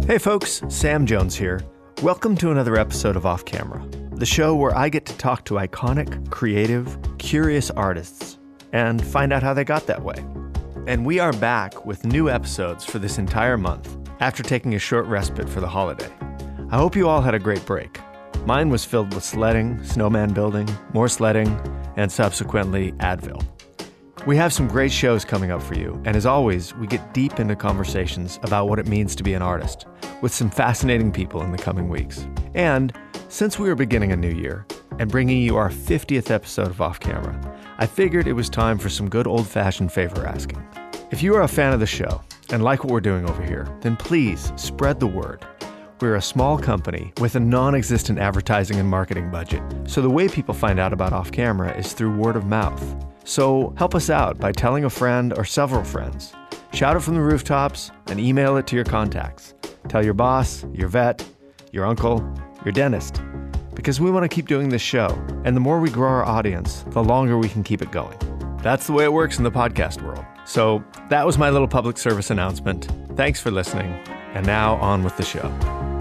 Hey folks, Sam Jones here. Welcome to another episode of Off Camera, the show where I get to talk to iconic, creative, curious artists and find out how they got that way. And we are back with new episodes for this entire month after taking a short respite for the holiday. I hope you all had a great break. Mine was filled with sledding, snowman building, more sledding, and subsequently Advil. We have some great shows coming up for you, and as always, we get deep into conversations about what it means to be an artist with some fascinating people in the coming weeks. And since we are beginning a new year and bringing you our 50th episode of Off Camera, I figured it was time for some good old-fashioned favor asking. If you are a fan of the show and like what we're doing over here, then please spread the word. We're a small company with a non-existent advertising and marketing budget, so the way people find out about Off Camera is through word of mouth. So help us out by telling a friend or several friends. Shout it from the rooftops and email it to your contacts. Tell your boss, your vet, your uncle, your dentist. Because we want to keep doing this show, and the more we grow our audience, the longer we can keep it going. That's the way it works in the podcast world. So that was my little public service announcement. Thanks for listening. And now on with the show.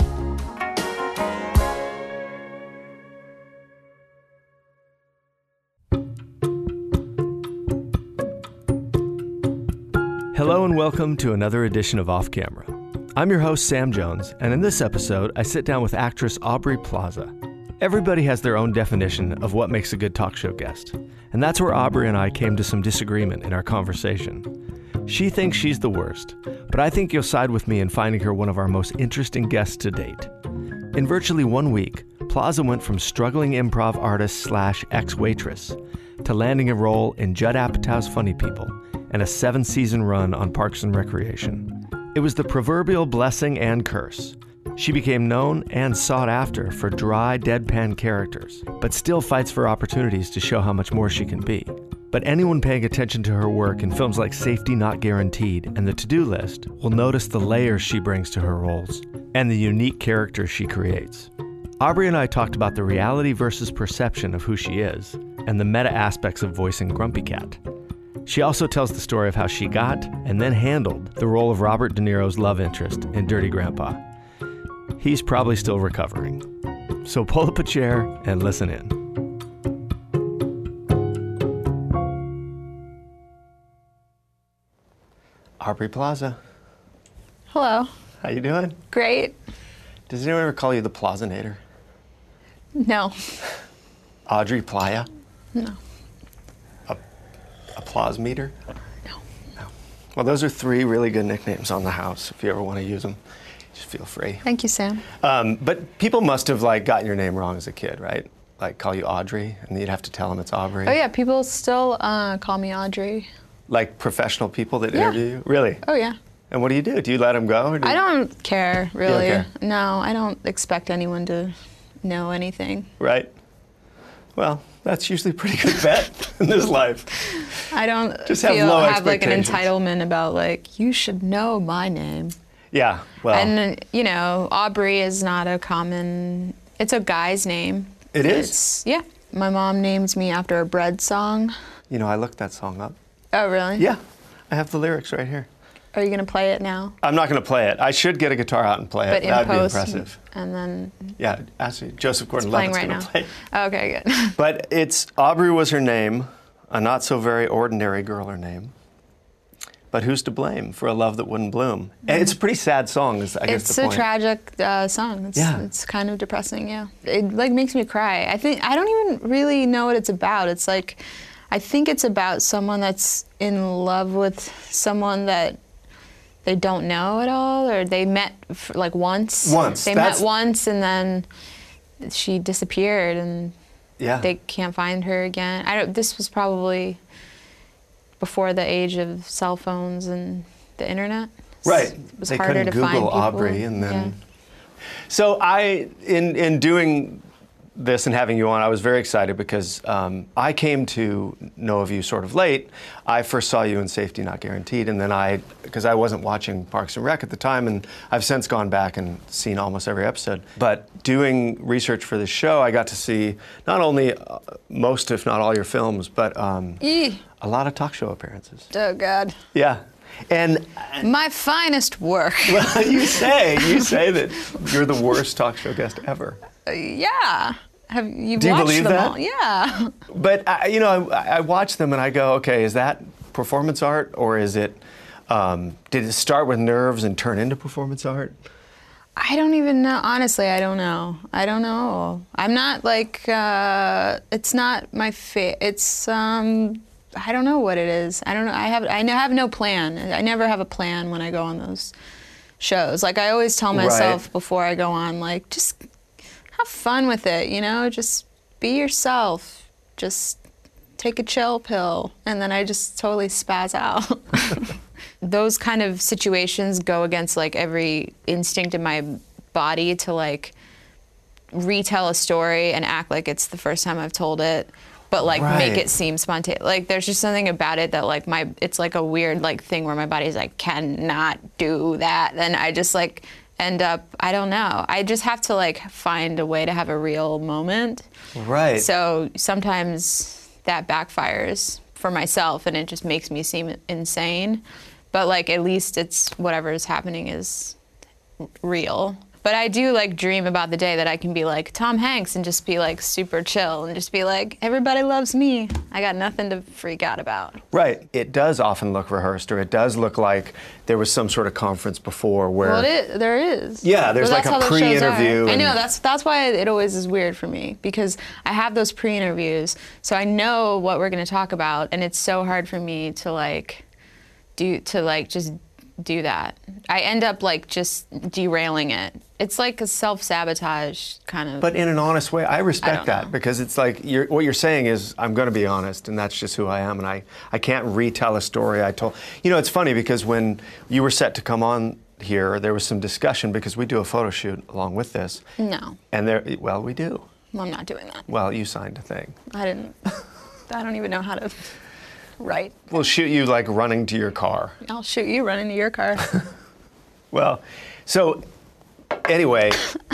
Hello and welcome to another edition of Off Camera. I'm your host, Sam Jones, and in this episode, I sit down with actress Aubrey Plaza. Everybody has their own definition of what makes a good talk show guest, and that's where Aubrey and I came to some disagreement in our conversation. She thinks she's the worst, but I think you'll side with me in finding her one of our most interesting guests to date. In virtually 1 week, Plaza went from struggling improv artist / ex-waitress to landing a role in Judd Apatow's Funny People and a 7-season run on Parks and Recreation. It was the proverbial blessing and curse. She became known and sought after for dry, deadpan characters, but still fights for opportunities to show how much more she can be. But anyone paying attention to her work in films like Safety Not Guaranteed and The To-Do List will notice the layers she brings to her roles and the unique characters she creates. Aubrey and I talked about the reality versus perception of who she is and the meta aspects of voicing Grumpy Cat. She also tells the story of how she got and then handled the role of Robert De Niro's love interest in Dirty Grandpa. He's probably still recovering. So pull up a chair and listen in. Aubrey Plaza. Hello. How you doing? Great. Does anyone ever call you the Plazanator? No. Audrey Playa? No. Applause meter? No. Well, those are 3 really good nicknames on the house. If you ever want to use them, just feel free. Thank you, Sam. But people must have gotten your name wrong as a kid, right? Like call you Audrey, and you'd have to tell them it's Aubrey. Oh yeah, people still call me Audrey. Like professional people that interview you? Really? Oh yeah. And what do you do? Do you let them go? I don't care, really. You don't care? No, I don't expect anyone to know anything. Right. Well, that's usually a pretty good bet in this life. I don't Just have low an expectations. entitlement about you should know my name. Yeah, well. And Aubrey is not a common, it's a guy's name. It is? Yeah. My mom named me after a bread song. I looked that song up. Oh, really? Yeah, I have the lyrics right here. Are you going to play it now? I'm not going to play it. I should get a guitar out and play But it. in That would be post, impressive. And then Yeah, actually, Joseph it's Gordon-Levitt's playing right going to now. play. Okay, good. But it's Aubrey was her name, a not so very ordinary girl her name. But who's to blame for a love that wouldn't bloom? And it's a pretty sad song, is I guess It's the a point. tragic song. It's kind of depressing, yeah. It makes me cry. I don't even really know what it's about. It's I think it's about someone that's in love with someone that they don't know at all, or they met once. They met once, and then she disappeared, and they can't find her again. This was probably before the age of cell phones and the internet. Right. It was they harder couldn't to find Google people. Aubrey, and then. Yeah. So in doing this and having you on, I was very excited because I came to know of you sort of late. I first saw you in Safety Not Guaranteed, and then because I wasn't watching Parks and Rec at the time, and I've since gone back and seen almost every episode. But doing research for this show, I got to see not only most, if not all, your films, but a lot of talk show appearances. Oh, God. Yeah. And my finest work. Well, you say that you're the worst talk show guest ever. Yeah. You've Do you watched believe them that? all? Yeah. But I watch them and I go, okay, is that performance art, or is it? Did it start with nerves and turn into performance art? I don't even know. Honestly, I don't know. I'm not like. It's not my It's. I don't know what it is. I don't know. I have no plan. I never have a plan when I go on those shows. Like I always tell myself before I go on, like just have fun with it. Just be yourself. Just take a chill pill, and then I just totally spaz out. Those kind of situations go against like every instinct in my body to like retell a story and act like it's the first time I've told it, but like make it seem spontaneous. Like there's just something about it that like it's like a weird like thing where my body's like cannot do that. Then I just like end up, I don't know. I just have to like find a way to have a real moment. Right. So sometimes that backfires for myself and it just makes me seem insane. But like at least it's whatever is happening is real. But I do like dream about the day that I can be like Tom Hanks and just be like super chill and just be like, everybody loves me. I got nothing to freak out about. Right. It does often look rehearsed, or it does look like there was some sort of conference before where... Well, there is. Yeah, there's like a pre-interview. I know, that's why it always is weird for me, because I have those pre-interviews, so I know what we're going to talk about, and it's so hard for me to just do that. I end up like just derailing it. It's like a self-sabotage kind of. But in an honest way, I respect that, because it's like what you're saying is I'm going to be honest, and that's just who I am, and I can't retell a story I told. It's funny because when you were set to come on here, there was some discussion because we do a photo shoot along with this. No. And we do. Well, I'm not doing that. Well, you signed a thing. I didn't. I don't even know how to. Right. We'll shoot you like running to your car. I'll shoot you running to your car. Well, so anyway,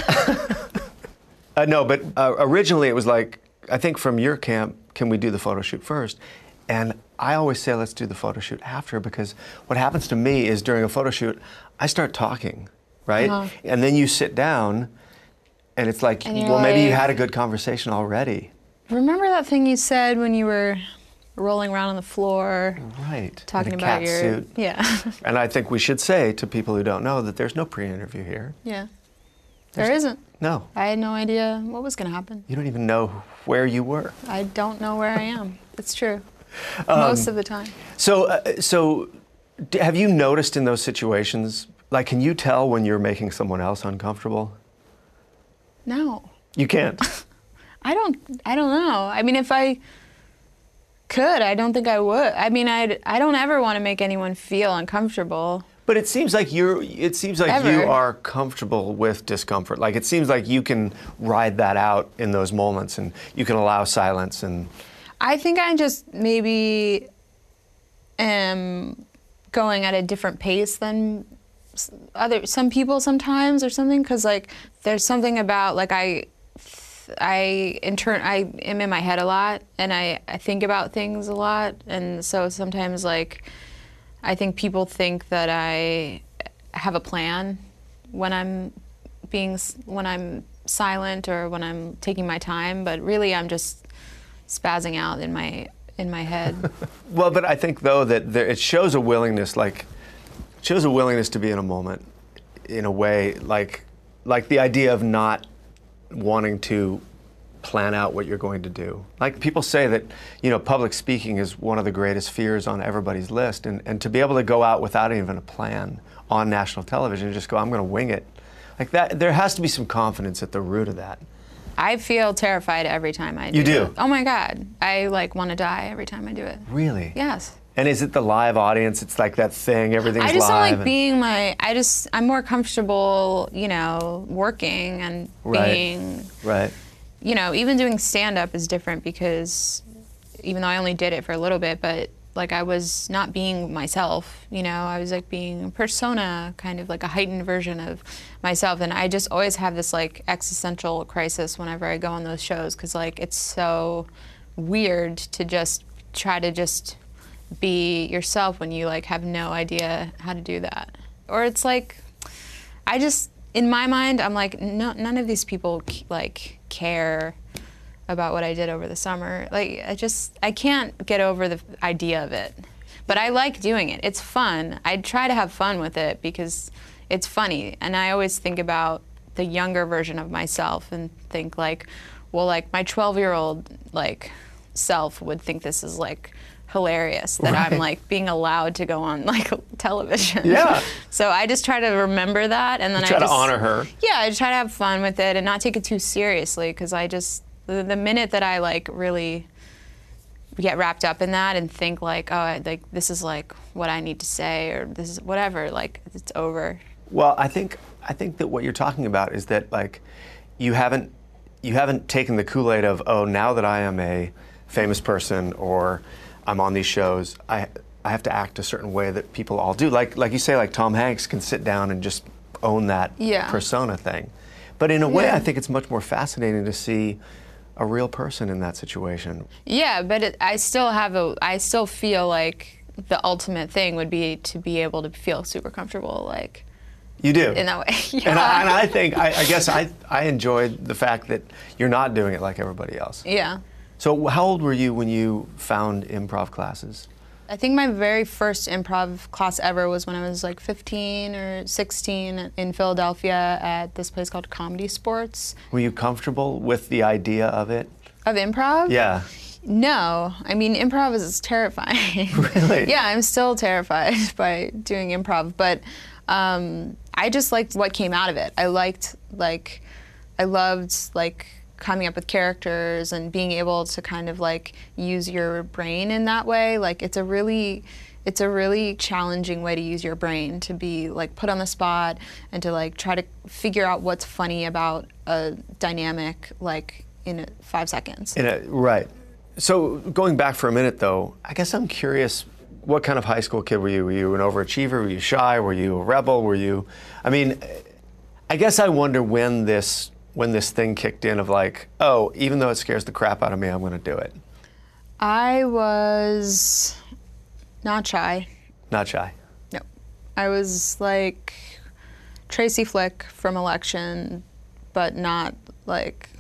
no, but originally it was like, I think from your camp, can we do the photo shoot first? And I always say, let's do the photo shoot after, because what happens to me is during a photo shoot, I start talking, right? Uh-huh. And then you sit down and it's like, well, maybe you had a good conversation already. Remember that thing you said when you were rolling around on the floor, right? Talking about your suit. Yeah. And I think we should say to people who don't know that there's no pre-interview here. Yeah. There isn't. No. I had no idea what was going to happen. You don't even know where you were. I don't know where I am. It's true. Most of the time. So have you noticed in those situations, like, can you tell when you're making someone else uncomfortable? No. You can't. I don't know. I mean, if I could, I don't think I would. I mean, I don't ever want to make anyone feel uncomfortable. But it seems like you are comfortable with discomfort. Like, it seems like you can ride that out in those moments, and you can allow silence. And I think I just maybe am going at a different pace than some people sometimes or something, because like there's something about like I am in my head a lot, and I think about things a lot, and so sometimes like I think people think that I have a plan when I'm silent or when I'm taking my time, but really I'm just spazzing out in my head. Well, but I think though that it shows a willingness, to be in a moment, in a way, like the idea of not wanting to plan out what you're going to do. Like, people say that, public speaking is one of the greatest fears on everybody's list, and to be able to go out without even a plan on national television and just go, I'm going to wing it, like that, there has to be some confidence at the root of that. I feel terrified every time I do it. You do? Oh my God. I want to die every time I do it. Really? Yes. And is it the live audience? It's like that thing, everything's live. I just don't like being I'm more comfortable, working and being. Right. Even doing stand-up is different, because even though I only did it for a little bit, but like I was not being myself, I was like being a persona, kind of like a heightened version of myself. And I just always have this like existential crisis whenever I go on those shows, because like it's so weird to just try to just be yourself when you like have no idea how to do that. Or it's like, I just, in my mind, I'm like, no, none of these people like care about what I did over the summer. Like, I can't get over the idea of it. But I like doing it. It's fun. I try to have fun with it because it's funny. And I always think about the younger version of myself and think like, well, like my 12-year-old like self would think this is like hilarious that I'm like being allowed to go on like television. Yeah. So I just try to remember that, and then I try to honor her. Yeah, I try to have fun with it and not take it too seriously, because I just, the minute that I like really get wrapped up in that and think like, oh, like this is like what I need to say, or this is whatever, like it's over. Well, I think that what you're talking about is that like you haven't taken the Kool-Aid of, oh, now that I am a famous person or I'm on these shows, I have to act a certain way that people all do. Like you say, like Tom Hanks can sit down and just own that persona thing. But in a way, I think it's much more fascinating to see a real person in that situation. Yeah, but I still feel like the ultimate thing would be to be able to feel super comfortable, like. You do? In that way, yeah. And I think, I guess I enjoyed the fact that you're not doing it like everybody else. Yeah. So how old were you when you found improv classes? I think my very first improv class ever was when I was like 15 or 16 in Philadelphia at this place called Comedy Sports. Were you comfortable with the idea of it? Of improv? Yeah. No. I mean, improv is terrifying. Really? Yeah, I'm still terrified by doing improv, but I just liked what came out of it. I loved coming up with characters and being able to kind of like use your brain in that way. Like it's a really challenging way to use your brain, to be like put on the spot and to like try to figure out what's funny about a dynamic like in 5 seconds. Right. So going back for a minute though, I guess I'm curious, what kind of high school kid were you? Were you an overachiever? Were you shy? Were you a rebel? I mean, I guess I wonder when this thing kicked in of like, oh, even though it scares the crap out of me, I'm going to do it. I was not shy. Not shy? No. I was like Tracy Flick from Election, but not like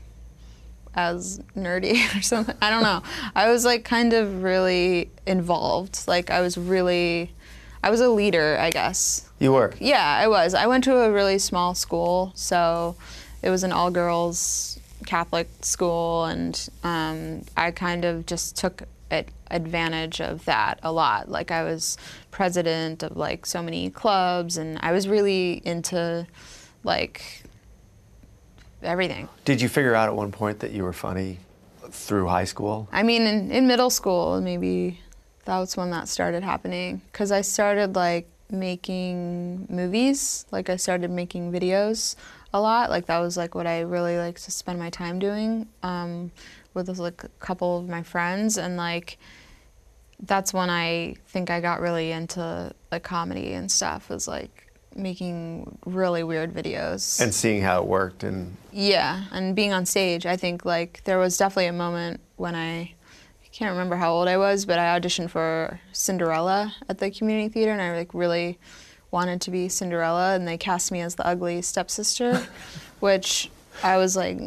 as nerdy or something. I don't know. I was like kind of really involved. Like I was a leader, I guess. You were? Yeah, I was. I went to a really small school, so it was an all-girls Catholic school, and I kind of just took advantage of that a lot. Like I was president of like so many clubs, and I was really into like everything. Did you figure out at one point that you were funny through high school? I mean, in middle school, maybe that's when that started happening, because I started like making movies. Like I started making videos a lot. Like that was like what I really like to spend my time doing with like a couple of my friends, and like that's when I think I got really into like comedy and stuff, was like making really weird videos. And seeing how it worked. And yeah, and being on stage. I think like there was definitely a moment when I can't remember how old I was, but I auditioned for Cinderella at the community theater, and I like really wanted to be Cinderella, and they cast me as the ugly stepsister, which I was like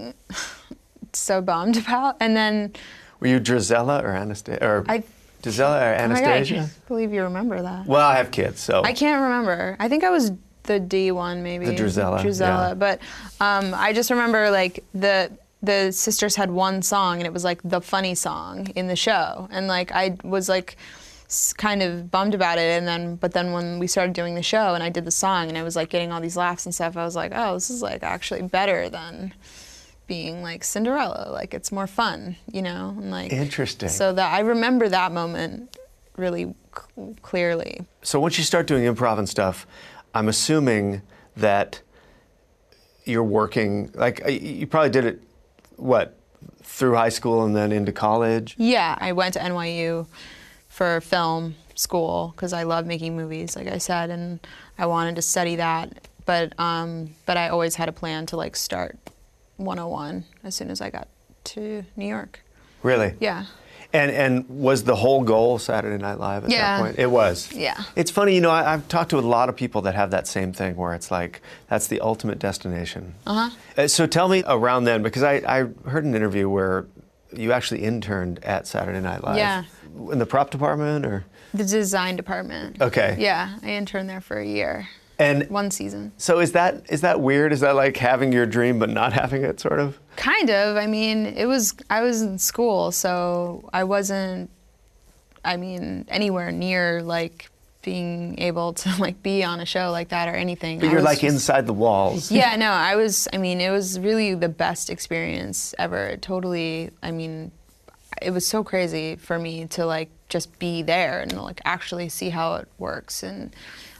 so bummed about. And then were you Drizella or Anastasia? Or Drizella or Anastasia? I can't believe you remember that. Well, I have kids, so I can't remember. I think I was the D one, maybe. The Drizella. Yeah. But I just remember like the sisters had one song, and it was like the funny song in the show, and like I was like kind of bummed about it, but then when we started doing the show and I did the song and I was like getting all these laughs and stuff, I was like, oh, this is like actually better than being like Cinderella. Like it's more fun, you know? And like interesting. So that I remember that moment really clearly. So once you start doing improv and stuff, I'm assuming that you're working, like you probably did it, what, through high school and then into college? Yeah, I went to NYU for film school because I love making movies, like I said, and I wanted to study that. But I always had a plan to like start 101 as soon as I got to New York. Really? Yeah. And was the whole goal Saturday Night Live at that point? It was. Yeah. It's funny, I've talked to a lot of people that have that same thing where it's like, that's the ultimate destination. So tell me around then, because I heard an interview where you actually interned at Saturday Night Live. Yeah. In the prop department or? The design department. Okay. Yeah, I interned there for a year. And 1 season. So is that weird? Is that like having your dream but not having it, sort of? Kind of. I mean, I was in school, so I wasn't, anywhere near like being able to like be on a show like that or anything. But you're like inside the walls. Yeah, no, it was really the best experience ever. Totally, it was so crazy for me to like just be there and like actually see how it works, and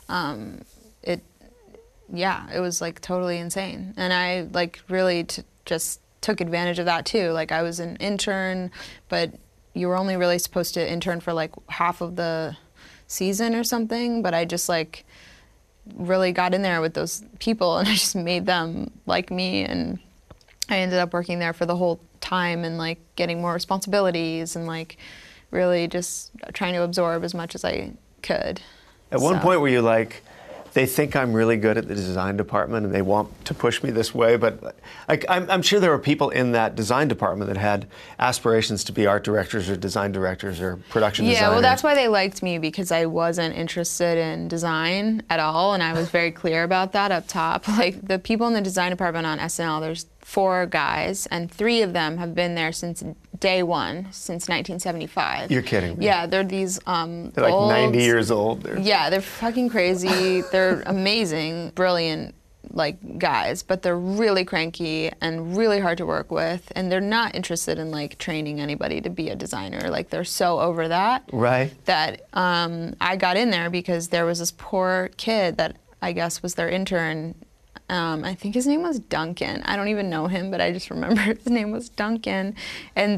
it was like totally insane. And I like really just took advantage of that too. Like I was an intern, but you were only really supposed to intern for like half of the season or something, but I just like really got in there with those people and I just made them like me, and I ended up working there for the whole time and like getting more responsibilities and like really just trying to absorb as much as I could. At one point were you like, they think I'm really good at the design department and they want to push me this way, but like, I'm sure there were people in that design department that had aspirations to be art directors or design directors or production designers. Yeah, well, that's why they liked me, because I wasn't interested in design at all, and I was very clear about that up top. Like the people in the design department on SNL, there's 4 guys, and 3 of them have been there since day one, since 1975. You're kidding me. Yeah, they're these they're like old, 90 years old. Yeah, they're fucking crazy. They're amazing, brilliant, like guys, but they're really cranky and really hard to work with, and they're not interested in like training anybody to be a designer. Like they're so over that. Right. That I got in there because there was this poor kid that I guess was their intern. I think his name was Duncan. I don't even know him, but I just remember his name was Duncan. And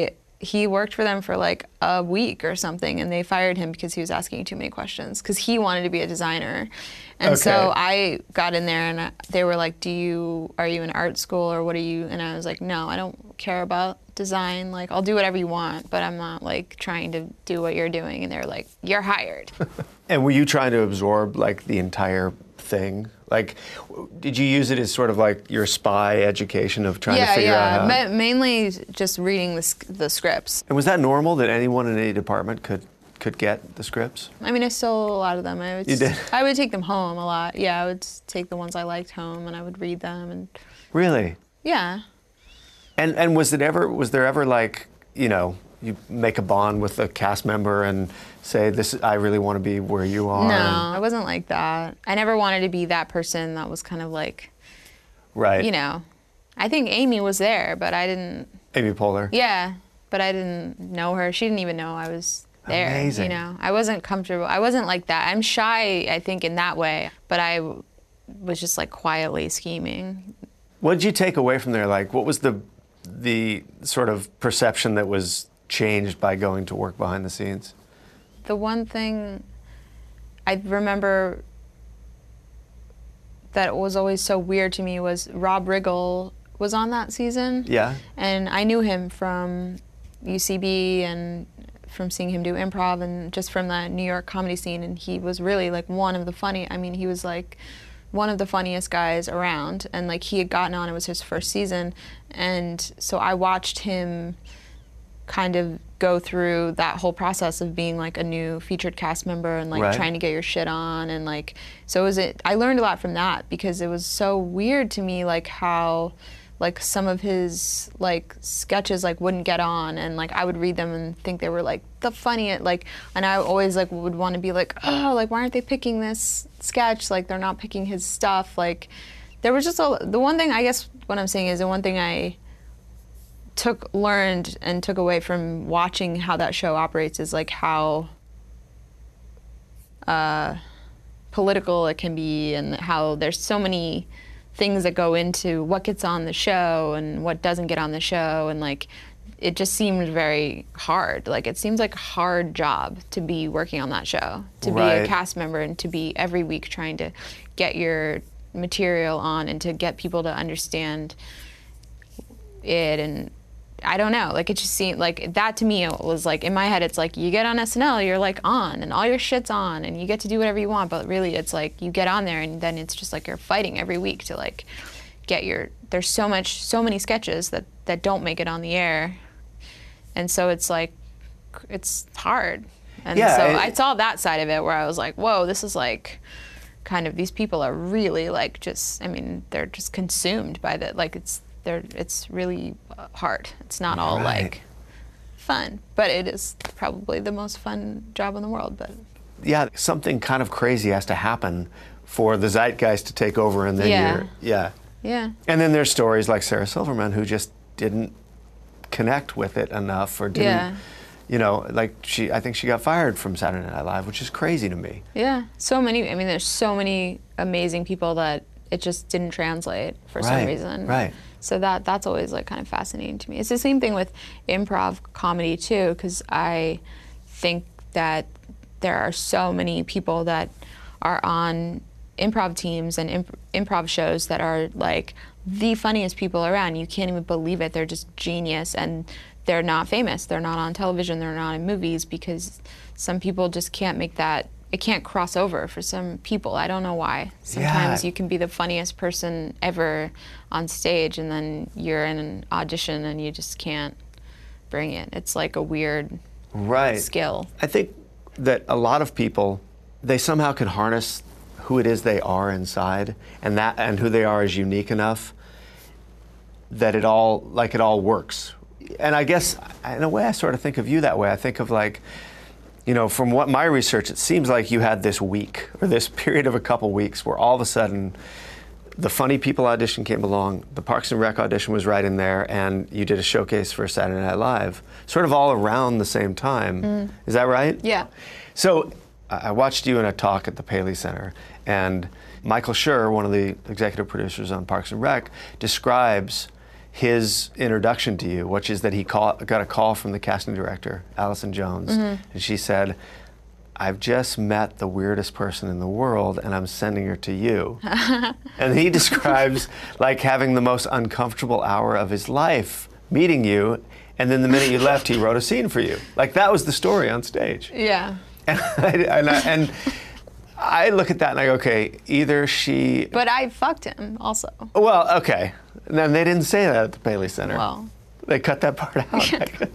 he worked for them for like a week or something, and they fired him because he was asking too many questions, because he wanted to be a designer. And so I got in there, and they were like, are you in art school or what are you? And I was like, no, I don't care about design. Like, I'll do whatever you want, but I'm not like trying to do what you're doing. And they were like, you're hired. And were you trying to absorb like the entire thing? Like, did you use it as sort of like your spy education of trying to figure out how? Yeah, mainly just reading the scripts. And was that normal that anyone in any department could get the scripts? I stole a lot of them. You did? I would take them home a lot. Yeah, I would take the ones I liked home and I would read them. And really? Yeah. And was there ever like, you make a bond with a cast member and say, I really want to be where you are? No, I wasn't like that. I never wanted to be that person that was kind of like, right. I think Amy was there, but I didn't. Amy Poehler? Yeah, but I didn't know her. She didn't even know I was there. Amazing. I wasn't comfortable. I wasn't like that. I'm shy, I think, in that way, but I was just like quietly scheming. What did you take away from there? Like, what was the sort of perception that was changed by going to work behind the scenes? The one thing I remember that was always so weird to me was Rob Riggle was on that season. Yeah. And I knew him from UCB and from seeing him do improv and just from the New York comedy scene, and he was really like he was like one of the funniest guys around, and like he had gotten on, it was his first season, and so I watched him kind of go through that whole process of being like a new featured cast member and like right. trying to get your shit on, and like I learned a lot from that, because it was so weird to me like how like some of his like sketches like wouldn't get on, and like I would read them and think they were like the funniest, like, and I always like would want to be like, oh, like why aren't they picking this sketch, like they're not picking his stuff. Like there was just the one thing, I guess what I'm saying is the one thing I learned and took away from watching how that show operates is like how political it can be, and how there's so many things that go into what gets on the show and what doesn't get on the show, and like it just seemed very hard. Like it seems like a hard job to be working on that show, to right. be a cast member and to be every week trying to get your material on and to get people to understand it and I don't know, like it just seemed like that to me. It was like in my head, it's like you get on SNL, you're like on, and all your shit's on, and you get to do whatever you want. But really, it's like you get on there, and then it's just like you're fighting every week to like get your. There's so many sketches that don't make it on the air, and so it's like it's hard. And so I saw that side of it where I was like, whoa, this is like kind of these people are really like just. I mean, they're just consumed by that. Like it's really hard. It's not all like fun, but it is probably the most fun job in the world. But yeah, something kind of crazy has to happen for the zeitgeist to take over, and then yeah. And then there's stories like Sarah Silverman who just didn't connect with it enough, or didn't, you know, like I think she got fired from Saturday Night Live, which is crazy to me. Yeah, so many. I mean, there's so many amazing people that it just didn't translate for some reason. Right. So that's always like kind of fascinating to me. It's the same thing with improv comedy too, because I think that there are so many people that are on improv teams and improv shows that are like the funniest people around. You can't even believe it. They're just genius, and they're not famous. They're not on television. They're not in movies because some people just can't make that. It can't cross over for some people. I don't know why. Sometimes you can be the funniest person ever on stage, and then you're in an audition and you just can't bring it. It's like a weird skill. I think that a lot of people, they somehow can harness who it is they are inside, and who they are is unique enough that it all works. And I guess in a way I sort of think of you that way. I think of like, you know, from what my research, it seems like you had this week or this period of a couple weeks where all of a sudden the Funny People audition came along, the Parks and Rec audition was right in there, and you did a showcase for Saturday Night Live, sort of all around the same time. Is that right? Yeah. So I watched you in a talk at the Paley Center, and Michael Schur, one of the executive producers on Parks and Rec, describes his introduction to you, which is that he got a call from the casting director, Allison Jones, and she said, I've just met the weirdest person in the world, and I'm sending her to you. And he describes like having the most uncomfortable hour of his life meeting you, and then the minute you left, he wrote a scene for you. Like that was the story on stage. Yeah. And I look at that and I go, okay, either she... But I fucked him also. Well, okay. And then they didn't say that at the Paley Center. Well. They cut that part out.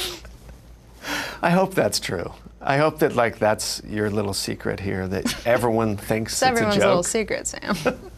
I hope that's true. I hope that like that's your little secret here that everyone thinks it's a joke. Everyone's little secret, Sam.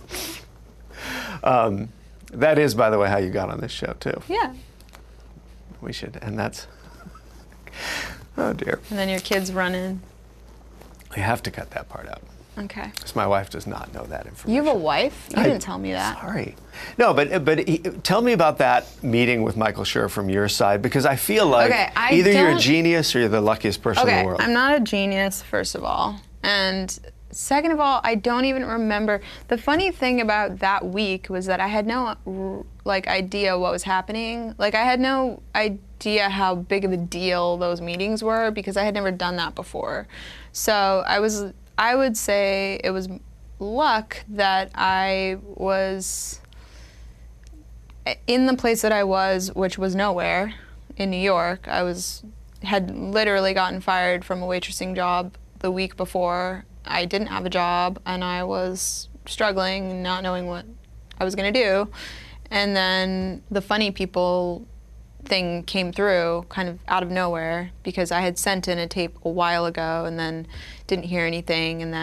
That is, by the way, how you got on this show too. Yeah. We should, and that's... Oh dear. And then your kids run in. We have to cut that part out. Okay. Because my wife does not know that information. You have a wife? You didn't tell me that. Sorry. No, but tell me about that meeting with Michael Schur from your side, because I feel like either you're a genius or you're the luckiest person in the world. I'm not a genius, first of all. And second of all, I don't even remember. The funny thing about that week was that I had no idea what was happening. Like I had no idea how big of a deal those meetings were because I had never done that before. So I would say it was luck that I was in the place that I was, which was nowhere in New York. I had literally gotten fired from a waitressing job the week before. I didn't have a job and I was struggling, not knowing what I was going to do. And then the Funny People thing came through kind of out of nowhere because I had sent in a tape a while ago and then didn't hear anything, and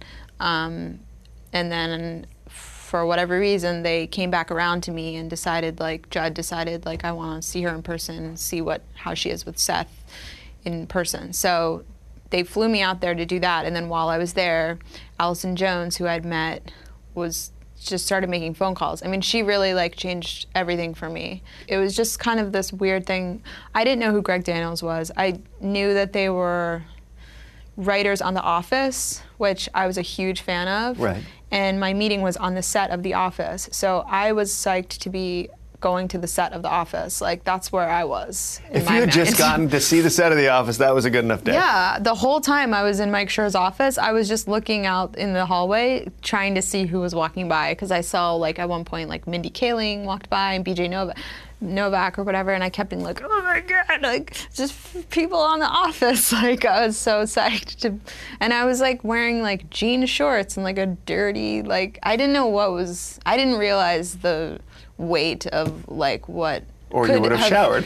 then for whatever reason they came back around to me and Judd decided I want to see her in person, see how she is with Seth in person. So they flew me out there to do that, and then while I was there, Allison Jones, who I'd met, just started making phone calls. I mean, she really changed everything for me. It was just kind of this weird thing. I didn't know who Greg Daniels was. I knew that they were writers on The Office, which I was a huge fan of. Right. And my meeting was on the set of The Office. So I was psyched to be going to the set of The Office. That's where I was. If you had just gotten to see the set of The Office, that was a good enough day. Yeah, the whole time I was in Mike Schur's office, I was just looking out in the hallway, trying to see who was walking by, because I saw, at one point, Mindy Kaling walked by and BJ Novak. Novak or whatever, and I kept being like, oh my God, like just people on The Office. Like I was so psyched to, and I was like wearing like jean shorts and like a dirty, like I didn't realize the weight of like what. Or you would have showered.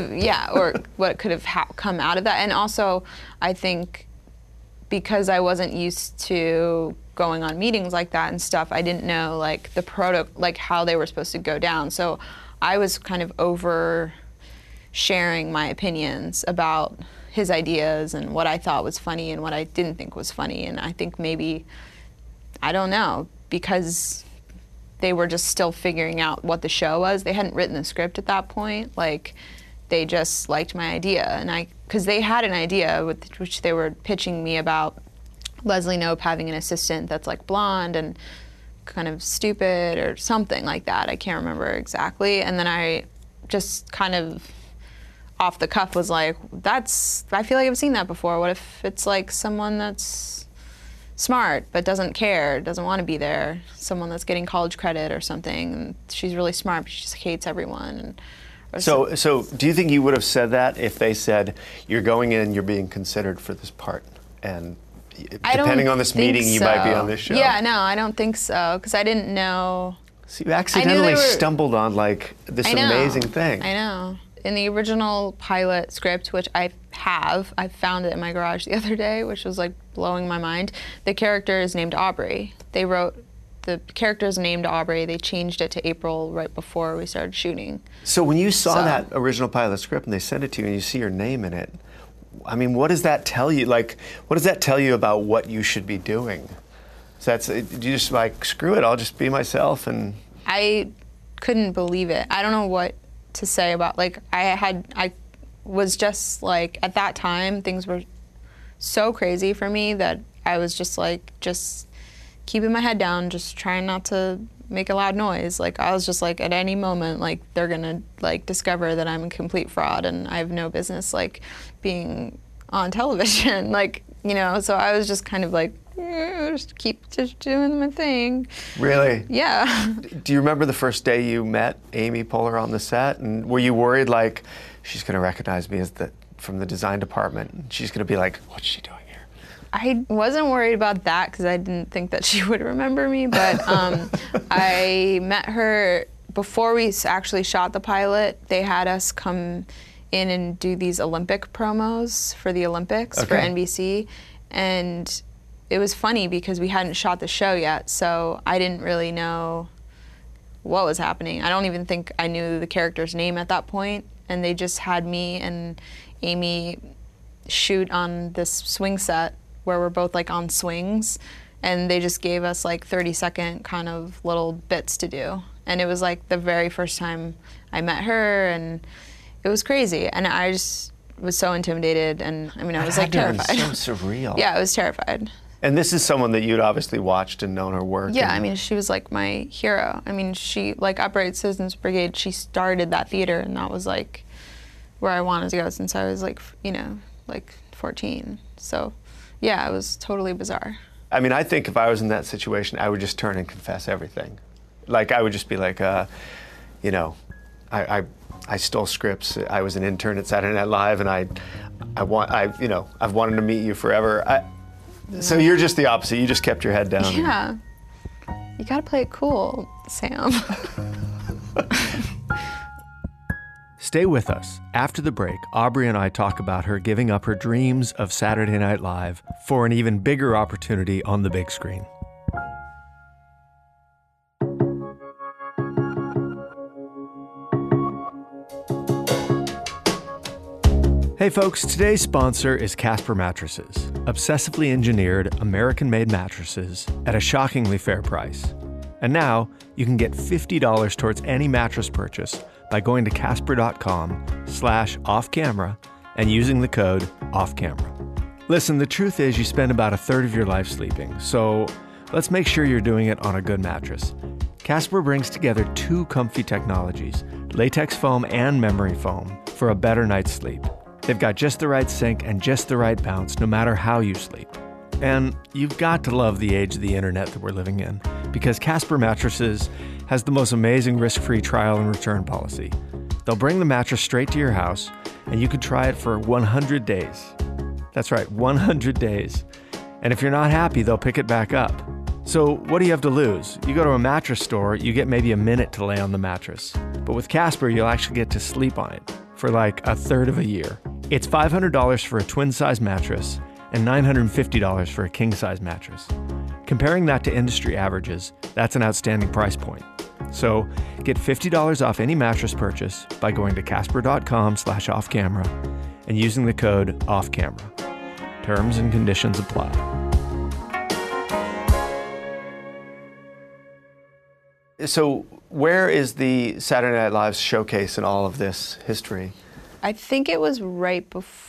Or what could have come out of that. And also, I think because I wasn't used to going on meetings like that and stuff, I didn't know like like how they were supposed to go down. So I was kind of over sharing my opinions about his ideas and what I thought was funny and what I didn't think was funny. And I think maybe, I don't know, because they were just still figuring out what the show was. They hadn't written the script at that point. Like, they just liked my idea. And because they had an idea which they were pitching me about Leslie Knope having an assistant that's like blonde and kind of stupid or something like that. I can't remember exactly. And then I just kind of off the cuff was like, I feel like I've seen that before. What if it's like someone that's smart but doesn't care, doesn't want to be there, someone that's getting college credit or something, and she's really smart but she just hates everyone. So do you think you would have said that if they said, you're going in, you're being considered for this part, and depending on this meeting you might be on this show? Yeah, no, I don't think so, because I didn't know. So you accidentally stumbled on like this amazing thing. I know. In the original pilot script, which I found it in my garage the other day, which was like blowing my mind. The character is named Aubrey. The character's named Aubrey. They changed it to April right before we started shooting. So when you saw that original pilot script and they sent it to you and you see your name in it, I mean, what does that tell you? Like, what does that tell you about what you should be doing? So do you just like, screw it, I'll just be myself? And I couldn't believe it. I don't know what to say about, like, I was just like, at that time, things were so crazy for me that I was just like, just keeping my head down, just trying not to make a loud noise. Like, I was just like, at any moment, like, they're gonna like discover that I'm a complete fraud and I have no business like being on television. Like, you know, so I was just kind of like, just keep doing my thing. Really? Yeah. Do you remember the first day you met Amy Poehler on the set? And were you worried like, she's gonna recognize me as from the design department, and she's gonna be like, what's she doing here? I wasn't worried about that because I didn't think that she would remember me, but I met her before we actually shot the pilot. They had us come in and do these Olympic promos for the Olympics for NBC, and it was funny because we hadn't shot the show yet, so I didn't really know what was happening. I don't even think I knew the character's name at that point, and they just had me and Amy shoot on this swing set where we're both like on swings, and they just gave us like 30-second kind of little bits to do. And it was like the very first time I met her, and it was crazy. And I just was so intimidated, and I mean, I was like terrified. So surreal. Yeah, I was terrified. And this is someone that you'd obviously watched and known her work. Yeah, I mean, she was like my hero. I mean, she, like Upright Citizens Brigade, she started that theater, and that was like where I wanted to go since I was like, you know, like 14. So yeah, it was totally bizarre. I mean, I think if I was in that situation, I would just turn and confess everything. Like, I would just be like, you know, I stole scripts. I was an intern at Saturday Night Live, and I've wanted to meet you forever. So you're just the opposite. You just kept your head down. Yeah. You gotta play it cool, Sam. Stay with us. After the break, Aubrey and I talk about her giving up her dreams of Saturday Night Live for an even bigger opportunity on the big screen. Hey folks, today's sponsor is Casper Mattresses. Obsessively engineered, American-made mattresses at a shockingly fair price. And now, you can get $50 towards any mattress purchase by going to casper.com/offcamera and using the code OFFCAMERA. Listen, the truth is you spend about a third of your life sleeping, so let's make sure you're doing it on a good mattress. Casper brings together two comfy technologies, latex foam and memory foam, for a better night's sleep. They've got just the right sink and just the right bounce no matter how you sleep. And you've got to love the age of the internet that we're living in, because Casper Mattresses has the most amazing risk-free trial and return policy. They'll bring the mattress straight to your house, and you could try it for 100 days. That's right, 100 days. And if you're not happy, they'll pick it back up. So what do you have to lose? You go to a mattress store, you get maybe a minute to lay on the mattress. But with Casper, you'll actually get to sleep on it for like a third of a year. It's $500 for a twin-size mattress and $950 for a king-size mattress. Comparing that to industry averages, that's an outstanding price point. So get $50 off any mattress purchase by going to casper.com/offcamera and using the code OFFCAMERA. Terms and conditions apply. So where is the Saturday Night Live showcase in all of this history? I think it was right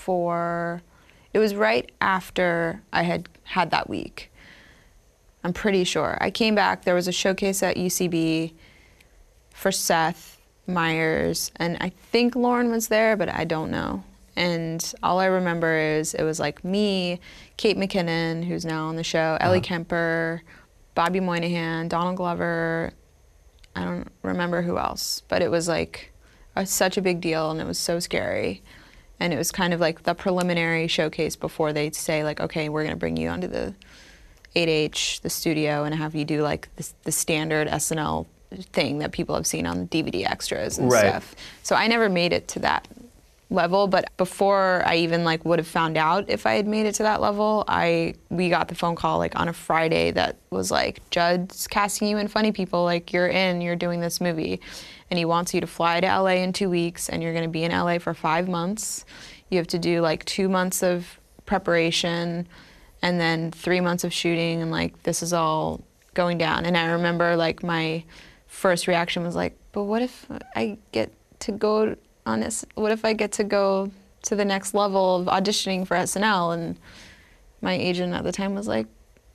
after I had that week. I'm pretty sure. I came back, there was a showcase at UCB for Seth Meyers, and I think Lauren was there, but I don't know. And all I remember is it was like me, Kate McKinnon, who's now on the show, Ellie Kemper, Bobby Moynihan, Donald Glover. I don't remember who else, but it was like such a big deal, and it was so scary. And it was kind of like the preliminary showcase before they say like, okay, we're gonna bring you onto the 8H, the studio, and have you do like the standard SNL thing that people have seen on DVD extras and stuff. So I never made it to that level, but before I even like would have found out if I had made it to that level, we got the phone call like on a Friday that was like, Judd's casting you in Funny People, like you're doing this movie, and he wants you to fly to LA in 2 weeks, and you're gonna be in LA for 5 months. You have to do like 2 months of preparation and then 3 months of shooting, and like this is all going down. And I remember like my first reaction was like, but what if I get to go on this? What if I get to go to the next level of auditioning for SNL? And my agent at the time was like,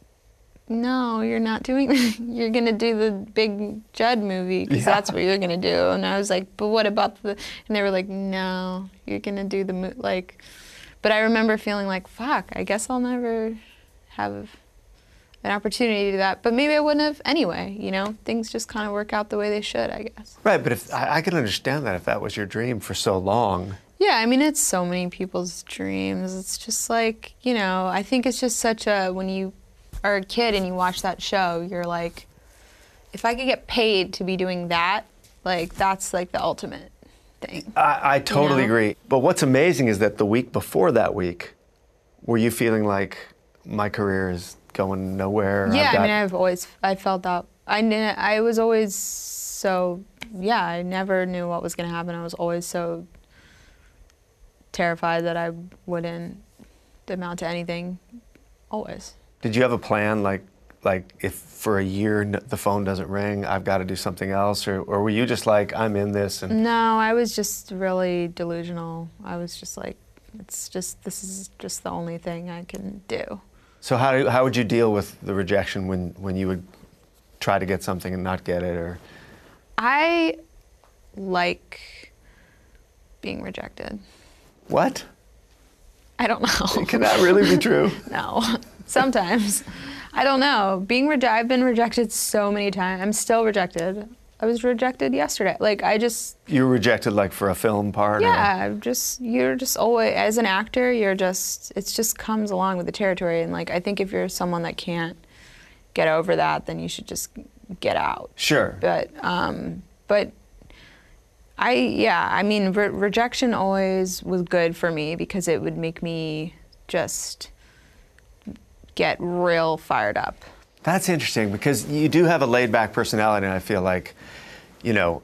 no, you're not doing that. You're gonna do the big Judd movie, because that's what you're gonna do. And I was like, but what about and they were like, no, you're gonna do the like. But I remember feeling like, fuck, I guess I'll never have an opportunity to do that. But maybe I wouldn't have anyway, you know? Things just kind of work out the way they should, I guess. Right, but if I can understand that if that was your dream for so long. Yeah, I mean, it's so many people's dreams. It's just like, you know, I think it's just such a, when you are a kid and you watch that show, you're like, if I could get paid to be doing that, like, that's like the ultimate thing. I totally agree. But what's amazing is that the week before that week, were you feeling like my career is going nowhere? Yeah, I mean, I felt that. I was always so, yeah, I never knew what was going to happen. I was always so terrified that I wouldn't amount to anything, always. Did you have a plan, like if for a year the phone doesn't ring, I've got to do something else? Or were you just like, I'm in this? And No, I was just really delusional. I was just like, this is just the only thing I can do. So how would you deal with the rejection when you would try to get something and not get it? Or I like being rejected. What? I don't know. Can that really be true? No, sometimes. I don't know. I've been rejected so many times. I'm still rejected. I was rejected yesterday. Like, You were rejected, like, for a film part? Yeah, you're just always, as an actor, it just comes along with the territory. And, like, I think if you're someone that can't get over that, then you should just get out. Sure. But I mean, rejection always was good for me because it would make me just get real fired up. That's interesting because you do have a laid-back personality, and I feel like, you know,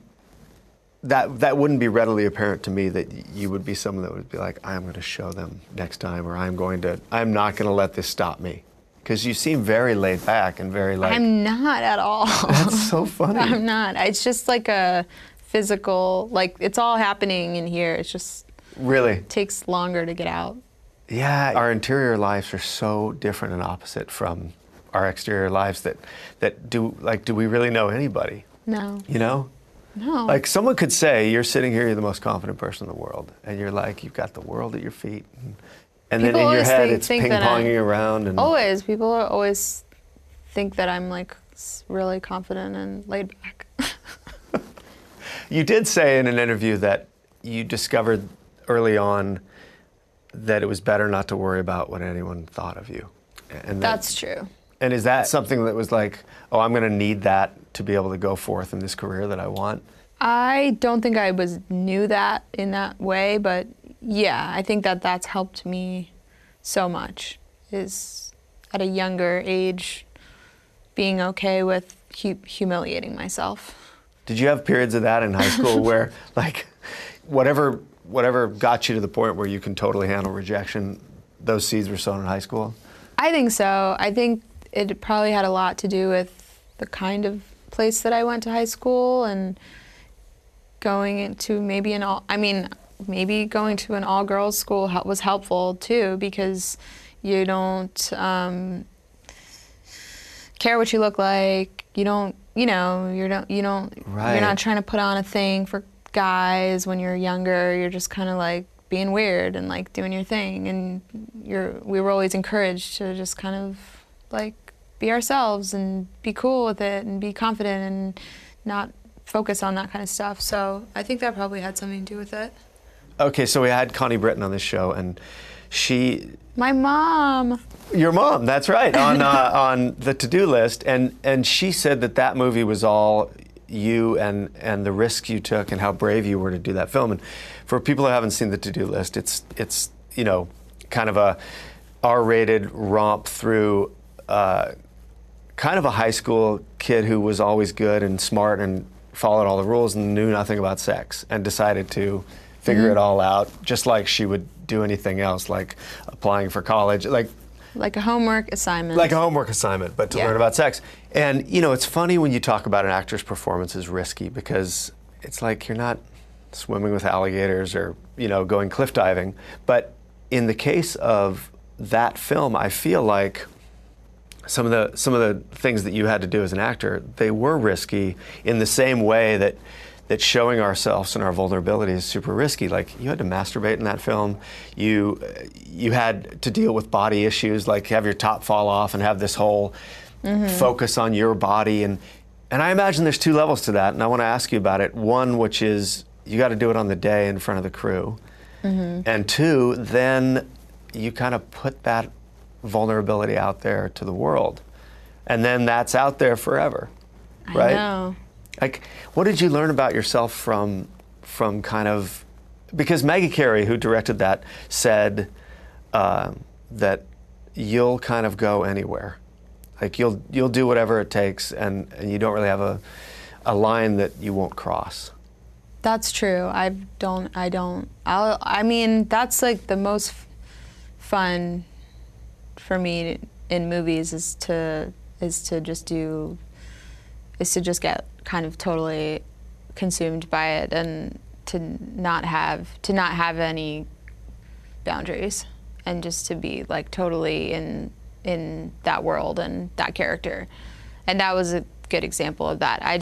that wouldn't be readily apparent to me that you would be someone that would be like, I'm going to show them next time, or I'm not going to let this stop me. Because you seem very laid back and very like... I'm not at all. That's so funny. I'm not. It's just like a physical, like it's all happening in here. It's just... Really? It takes longer to get out. Yeah, our interior lives are so different and opposite from our exterior lives that do we really know anybody? No. You know? No. Like someone could say, you're sitting here, you're the most confident person in the world, and you're like, you've got the world at your feet. And then in your head, it's ping-ponging around. And always. People always think that I'm like really confident and laid back. You did say in an interview that you discovered early on that it was better not to worry about what anyone thought of you. And that's true. And is that something that was like, oh, I'm going to need that to be able to go forth in this career that I want? I don't think I knew that in that way, but yeah, I think that that's helped me so much, is at a younger age being okay with humiliating myself. Did you have periods of that in high school where, like, whatever got you to the point where you can totally handle rejection, those seeds were sown in high school? I think so. I think it probably had a lot to do with the kind of place that I went to high school, and going into maybe going to an all-girls school was helpful too, because you don't care what you look like. You're not trying to put on a thing for guys when you're younger. You're just kind of like being weird and like doing your thing, and we were always encouraged to just kind of like be ourselves and be cool with it and be confident and not focus on that kind of stuff. So I think that probably had something to do with it. Okay, so we had Connie Britton on this show, and my mom. Your mom, that's right, on the to-do list, and she said that movie was all you and the risk you took and how brave you were to do that film. And for people who haven't seen the to-do list, it's kind of a R-rated romp through kind of a high school kid who was always good and smart and followed all the rules and knew nothing about sex, and decided to figure it all out, just like she would do anything else, like applying for college, like a homework assignment. Like a homework assignment, but to learn about sex. And, it's funny when you talk about an actor's performance as risky, because it's like you're not swimming with alligators or, going cliff diving. But in the case of that film, I feel like some of the things that you had to do as an actor, they were risky in the same way that showing ourselves and our vulnerability is super risky. Like, you had to masturbate in that film. You had to deal with body issues, like have your top fall off and have this whole focus on your body. And I imagine there's two levels to that, and I want to ask you about it. One, which is you got to do it on the day in front of the crew. And two, then you kind of put that vulnerability out there to the world. And then that's out there forever, right? I know. Like, what did you learn about yourself from kind of, because Maggie Carey, who directed that, said that you'll kind of go anywhere. Like, you'll do whatever it takes, and you don't really have a line that you won't cross. That's true. I mean, that's like the most fun for me in movies is to just get kind of totally consumed by it, and to not have any boundaries, and just to be like totally in that world and that character. And that was a good example of that. I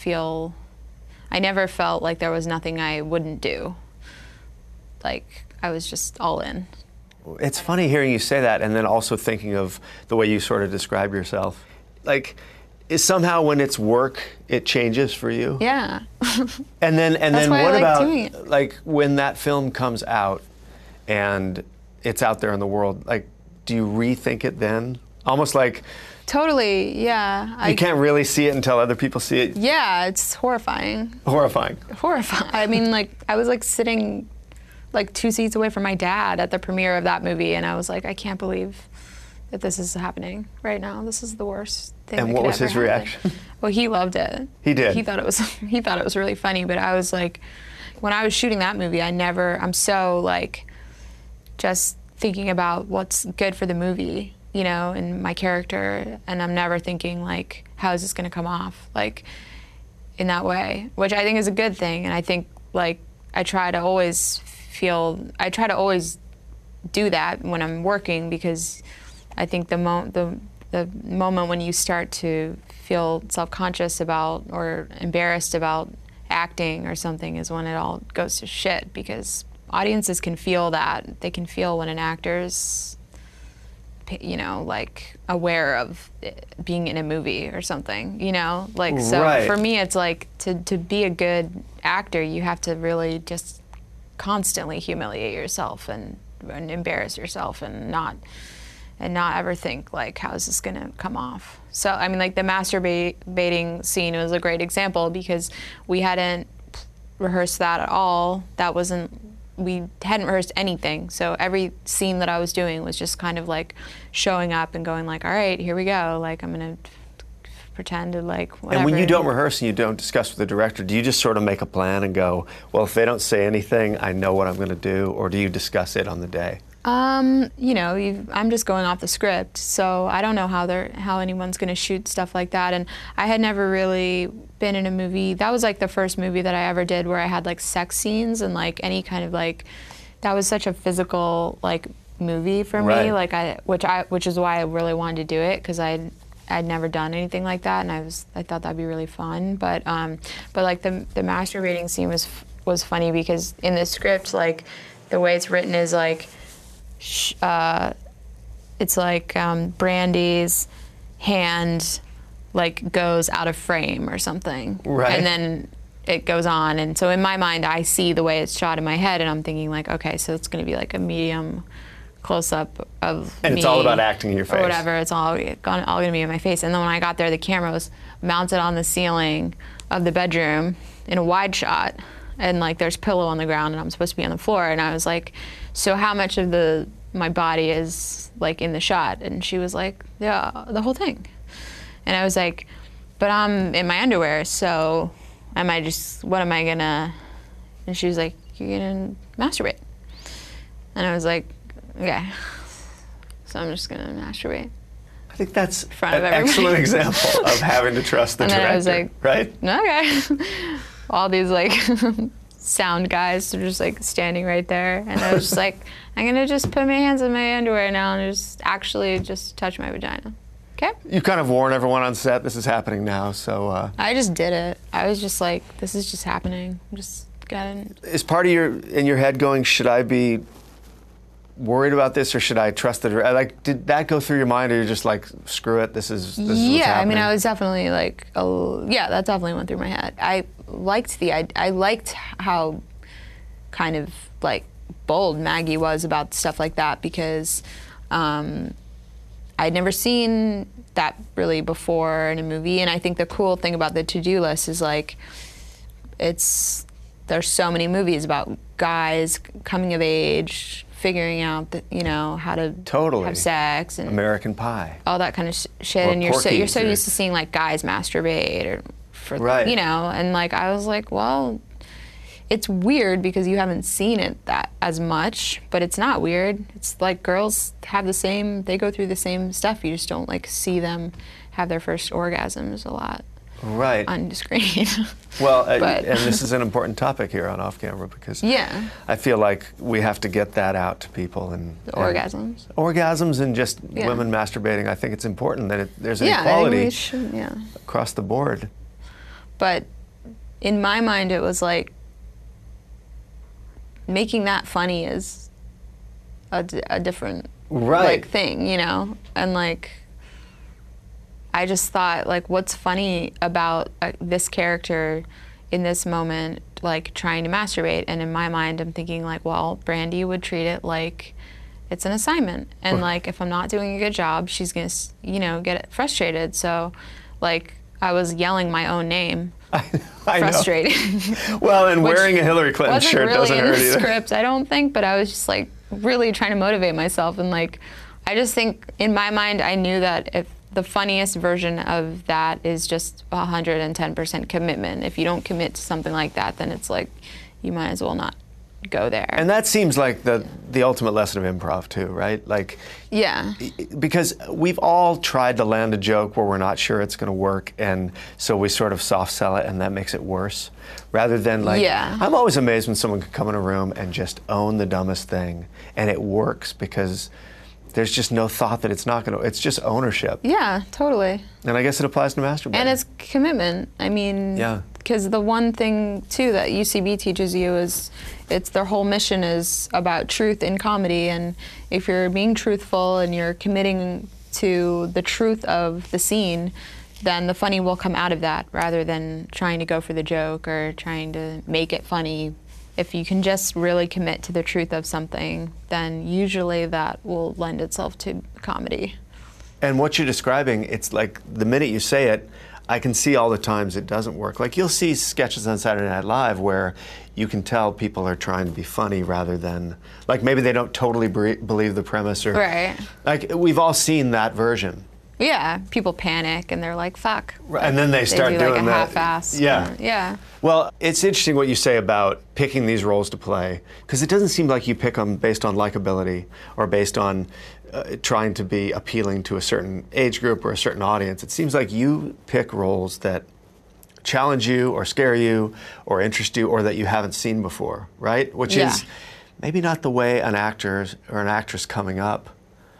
never felt like there was nothing I wouldn't do. Like, I was just all in. It's funny hearing you say that, and then also thinking of the way you sort of describe yourself. Like, is somehow when it's work, it changes for you? Yeah. And then what about doing it. Like, when that film comes out and it's out there in the world, like, do you rethink it then? Almost like totally, yeah. You can't really see it until other people see it. Yeah, it's horrifying. Horrifying. I mean, like, I was like sitting like 2 seats away from my dad at the premiere of that movie, and I was like, I can't believe that this is happening right now. This is the worst thing. And what was his reaction? Well, he loved it. He did. He thought it was really funny, but I was like, when I was shooting that movie, I'm so like just thinking about what's good for the movie, and my character, and I'm never thinking like, how is this going to come off like in that way, which I think is a good thing. And I think like I try to always do that when I'm working, because I think the moment when you start to feel self-conscious about or embarrassed about acting or something is when it all goes to shit, because audiences can feel that. They can feel when an actor's you know, like aware of being in a movie or something, you know? Like, so Right. for me, it's like to be a good actor, you have to really just constantly humiliate yourself and embarrass yourself and not ever think like, how is this gonna come off? So, I mean, like the masturbating scene was a great example because we hadn't rehearsed that at all. We hadn't rehearsed anything. So every scene that I was doing was just kind of like showing up and going like, all right, here we go. Like, I'm gonna pretend to like whatever. And when you don't rehearse and you don't discuss with the director, do you just sort of make a plan and go, well, if they don't say anything, I know what I'm gonna do, or do you discuss it on the day? You know, I'm just going off the script, so I don't know how anyone's going to shoot stuff like that. And I had never really been in a movie. That was like the first movie that I ever did where I had like sex scenes and like any kind of like, that was such a physical like movie for me. Like which is why I really wanted to do it, because I'd never done anything like that, and I thought that'd be really fun. But like the masturbating scene was funny because in the script, like the way it's written is like. It's like Brandy's hand like goes out of frame or something, right? And then it goes on, and so in my mind I see the way it's shot in my head, and I'm thinking like, okay, so it's going to be like a medium close-up of and me, it's all about acting in your face or whatever. It's all going to be in my face. And then when I got there, the camera was mounted on the ceiling of the bedroom in a wide shot, and like there's pillow on the ground, and I'm supposed to be on the floor, and I was like, so how much of my body is like in the shot? And she was like, yeah, the whole thing. And I was like, but I'm in my underwear, so what am I gonna? And she was like, you're gonna masturbate. And I was like, okay, so I'm just gonna masturbate. I think that's in front an of everybody. excellent example of having to trust the and director, then I was like, right? Okay. All these like sound guys are just like standing right there, and I was just like, I'm gonna just put my hands in my underwear now and just actually just touch my vagina. Okay? You kind of warn everyone on set this is happening now, so. I just did it. I was just like, this is just happening. Just got in. Is part of in your head going, should I be worried about this or should I trust the director? Like, did that go through your mind, or you're just like, screw it, this is what's happening? Yeah, I mean, I was definitely like, yeah, that definitely went through my head. I liked how kind of like bold Maggie was about stuff like that, because I'd never seen that really before in a movie. And I think the cool thing about the to-do list is like, there's so many movies about guys coming of age, figuring out that, you know, how to have sex and American Pie, all that kind of shit. Or and you're so Porky's, used to seeing like guys masturbate right. You know, and like I was like, well, it's weird because you haven't seen it that as much, but it's not weird. It's like girls they go through the same stuff. You just don't like see them have their first orgasms a lot. Right. On screen. Well, and this is an important topic here on Off Camera, because I feel like we have to get that out to people. And orgasms. Orgasms and just women masturbating. I think it's important that there's an equality across the board. But in my mind, it was like, making that funny is a different like thing, you know? And like, I just thought, like, what's funny about this character in this moment, like, trying to masturbate? And in my mind, I'm thinking, like, well, Brandy would treat it like it's an assignment. And, like, if I'm not doing a good job, she's going to, you know, get frustrated. So, like, I was yelling my own name. I frustrating. Well, and wearing a Hillary Clinton shirt really doesn't hurt either. in the script, I don't think, but I was just, like, really trying to motivate myself. And, like, I just think, in my mind, I knew that if the funniest version of that is just 110% commitment. If you don't commit to something like that, then it's like you might as well not go there. And that seems like the ultimate lesson of improv too, right? Like, yeah. Because we've all tried to land a joke where we're not sure it's going to work, and so we sort of soft sell it, and that makes it worse. Rather than like, I'm always amazed when someone can come in a room and just own the dumbest thing, and it works because there's just no thought that it's not going to, it's just ownership. Yeah, totally. And I guess it applies to masturbating. And it's commitment. I mean, because the one thing too that UCB teaches you is their whole mission is about truth in comedy, and if you're being truthful and you're committing to the truth of the scene, then the funny will come out of that rather than trying to go for the joke or trying to make it funny. If you can just really commit to the truth of something, then usually that will lend itself to comedy. And what you're describing, it's like the minute you say it, I can see all the times it doesn't work. Like you'll see sketches on Saturday Night Live where you can tell people are trying to be funny rather than, like maybe they don't totally believe the premise or, right. Like we've all seen that version. Yeah, people panic and they're like, fuck. And then they start do doing like a that. half-ass. Yeah. Yeah. Well, it's interesting what you say about picking these roles to play, because it doesn't seem like you pick them based on likability or based on trying to be appealing to a certain age group or a certain audience. It seems like you pick roles that challenge you or scare you or interest you or that you haven't seen before, right? Which is maybe not the way an actor or an actress coming up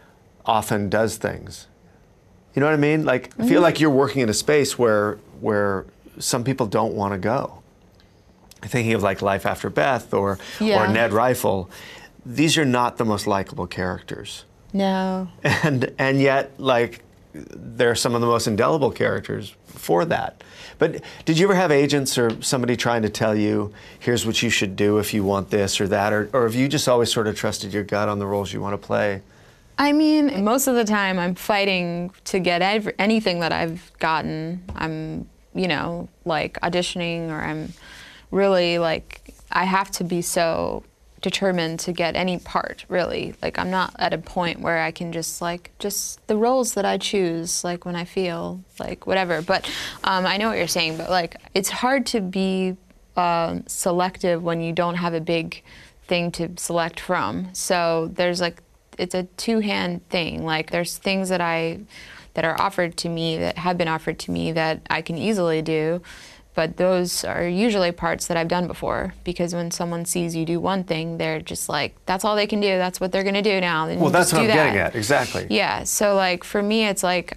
often does things. You know what I mean? Like, I feel like you're working in a space where some people don't want to go. Thinking of like Life After Beth or Ned Rifle. These are not the most likable characters. No. And yet, like, they're some of the most indelible characters for that. But did you ever have agents or somebody trying to tell you, here's what you should do if you want this or that? Or have you just always sort of trusted your gut on the roles you want to play? I mean, most of the time I'm fighting to get anything that I've gotten. I'm, like auditioning, or I'm really like, I have to be so determined to get any part, really. Like, I'm not at a point where I can just the roles that I choose, like when I feel like whatever. But I know what you're saying, but like, it's hard to be selective when you don't have a big thing to select from. So there's like, it's a two-hand thing. Like, there's things that are offered to me, that have been offered to me, that I can easily do, but those are usually parts that I've done before, because when someone sees you do one thing, they're just like, that's all they can do, that's what they're gonna do now. Well, that's what I'm getting at, exactly. Yeah, so like for me, it's like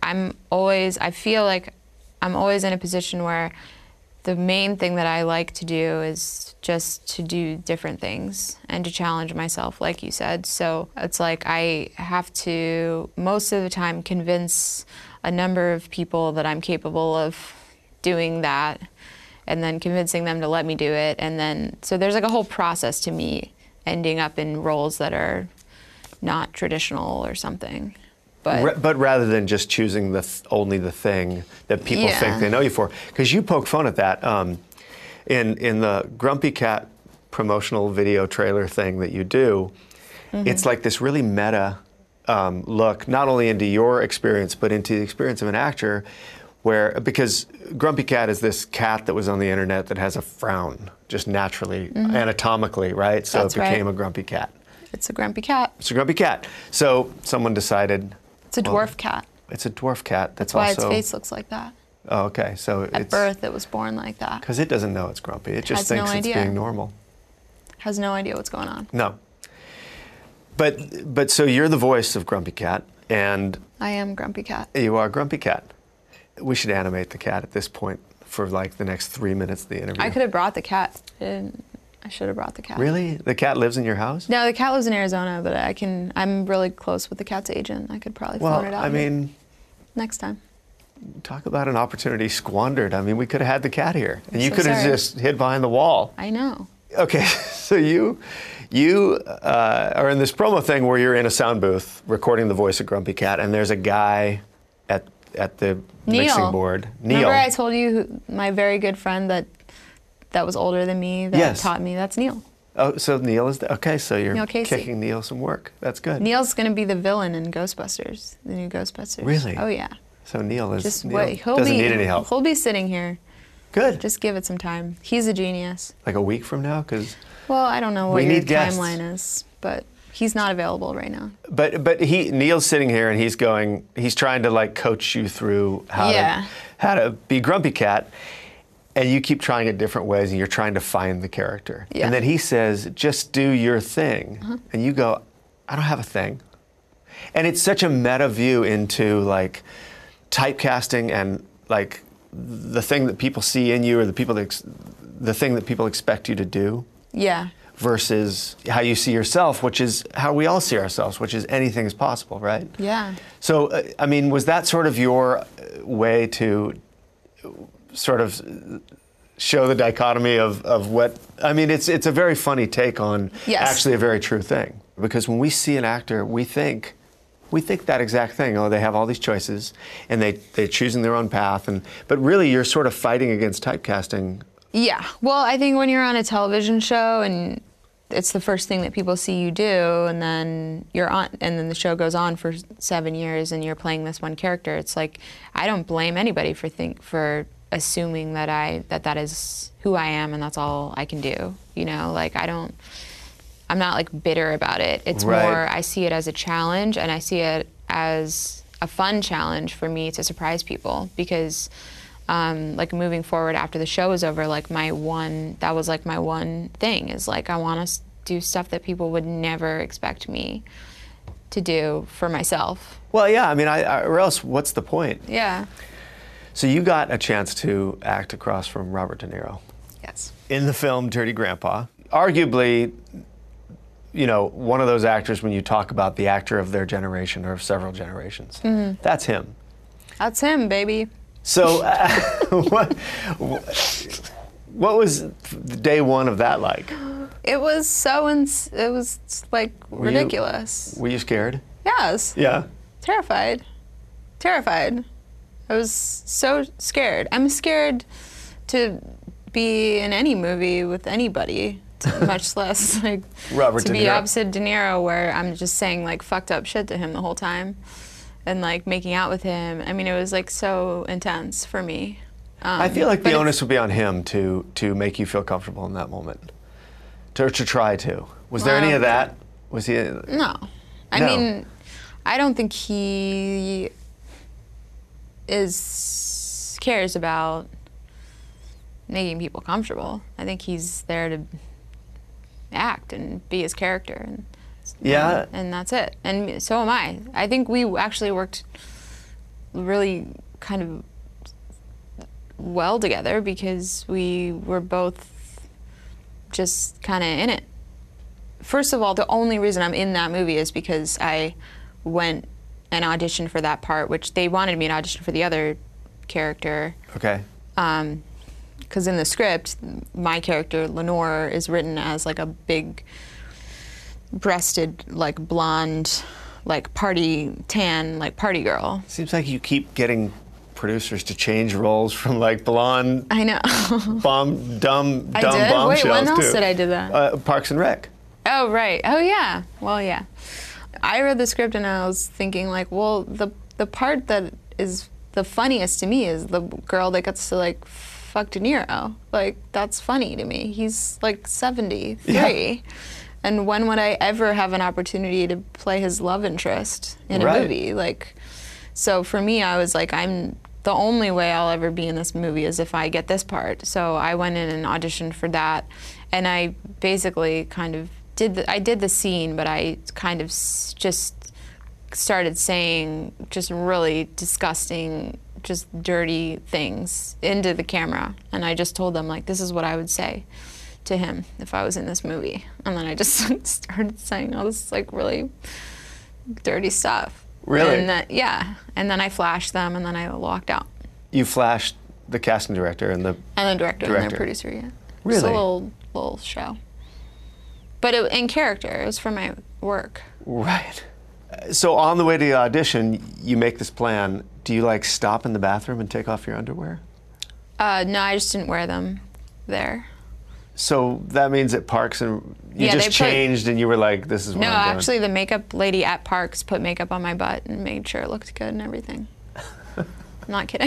I feel like I'm always in a position where the main thing that I like to do is just to do different things and to challenge myself, like you said. So it's like I have to, most of the time, convince a number of people that I'm capable of doing that, and then convincing them to let me do it. And then, so there's like a whole process to me ending up in roles that are not traditional or something. But rather than just choosing only the thing that people think they know you for, because you poke fun at that in the Grumpy Cat promotional video trailer thing that you do. It's like this really meta look, not only into your experience, but into the experience of an actor, because Grumpy Cat is this cat that was on the internet that has a frown, just naturally, anatomically, right? So it became a grumpy cat. It's a grumpy cat. It's a grumpy cat. So someone decided... It's a dwarf cat. It's a dwarf cat. That's why its face looks like that. Oh, okay. So at birth, it was born like that. Because it doesn't know it's grumpy. It just thinks it's being normal. Has no idea what's going on. No. But so you're the voice of Grumpy Cat, and... I am Grumpy Cat. You are Grumpy Cat. We should animate the cat at this point for like the next 3 minutes of the interview. I could have brought the cat. I should have brought the cat. Really? The cat lives in your house? No, the cat lives in Arizona, but I'm really close with the cat's agent. I could probably phone it out. I mean... Next time. Talk about an opportunity squandered. I mean, we could have had the cat here, and you could have just hid behind the wall. I know. Okay, so you are in this promo thing where you're in a sound booth recording the voice of Grumpy Cat, and there's a guy at the mixing board. Neil. Remember I told you my very good friend that was older than me that taught me? That's Neil. Oh, so Neil is okay, so you're kicking Neil some work. That's good. Neil's going to be the villain in Ghostbusters, the new Ghostbusters. Really? Oh, yeah. So Neil doesn't need any help. He'll be sitting here. Good. Just give it some time. He's a genius. Like a week from now? Well, I don't know what your timeline is, but he's not available right now. But Neil's sitting here and he's trying to like coach you through how to be Grumpy Cat. And you keep trying it different ways, and you're trying to find the character. Yeah. And then he says, just do your thing. And you go, I don't have a thing. And it's such a meta view into like typecasting and like the thing that people see in you, or the thing that people expect you to do. Yeah. Versus how you see yourself, which is how we all see ourselves, which is anything is possible, right? Yeah. So, I mean, was that sort of your way to sort of show the dichotomy of what, I mean, it's a very funny take on actually a very true thing. Because when we see an actor, we think that exact thing. Oh, they have all these choices, and they're choosing their own path, but really you're sort of fighting against typecasting. Yeah. Well, I think when you're on a television show and it's the first thing that people see you do, and then you're on, and then the show goes on for 7 years, and you're playing this one character. It's like, I don't blame anybody for assuming that that is who I am, and that's all I can do. You know, like I'm not like bitter about it. It's more, I see it as a challenge, and I see it as a fun challenge for me to surprise people, because like moving forward after the show was over, like that was like my one thing, is like, I want to do stuff that people would never expect me to do for myself. Well, yeah, I mean, or else what's the point? Yeah. So you got a chance to act across from Robert De Niro. Yes. In the film Dirty Grandpa. Arguably, you know, one of those actors, when you talk about the actor of their generation or of several generations, that's him. That's him, baby. So, what was day one of that like? It was it was like ridiculous. Were you scared? Yes. Yeah. Terrified. Terrified. I was so scared. I'm scared to be in any movie with anybody, much less like Robert to be opposite De Niro, where I'm just saying like fucked up shit to him the whole time. And like making out with him. I mean, it was like so intense for me. I feel like the onus would be on him to make you feel comfortable in that moment, to try to. Was there any of that? Was he? No. I mean, I don't think he cares about making people comfortable. I think he's there to act and be his character. And that's it. And so am I. I think we actually worked really kind of well together, because we were both just kind of in it. First of all, the only reason I'm in that movie is because I went and auditioned for that part, which they wanted me to audition for the other character. Okay. Because in the script, my character, Lenore, is written as like a big breasted, like blonde, like party tan, like party girl. Seems like you keep getting producers to change roles from like blonde. I know. dumb bombshells. Wait, when else did I do that? Parks and Rec. Oh right. Oh yeah. Well yeah. I read the script and I was thinking like, well, the part that is the funniest to me is the girl that gets to like fuck De Niro. Like that's funny to me. He's like 73. Yeah. And when would I ever have an opportunity to play his love interest in a movie? Like, so for me, I was like, the only way I'll ever be in this movie is if I get this part. So I went in and auditioned for that, and I basically kind of did the scene, but I kind of just started saying just really disgusting, just dirty things into the camera, and I just told them like, this is what I would say to him if I was in this movie. And then I just started saying all this like really dirty stuff. Really? And and then I flashed them, and then I walked out. You flashed the casting director and the director and the producer, yeah. Really? It's a little show. But in character, it was for my work. Right. So on the way to the audition, you make this plan. Do you like stop in the bathroom and take off your underwear? No, I just didn't wear them there. So that means at Parks, and you just changed and you were like, this is what I'm doing. No, actually the makeup lady at Parks put makeup on my butt and made sure it looked good and everything. I'm not kidding.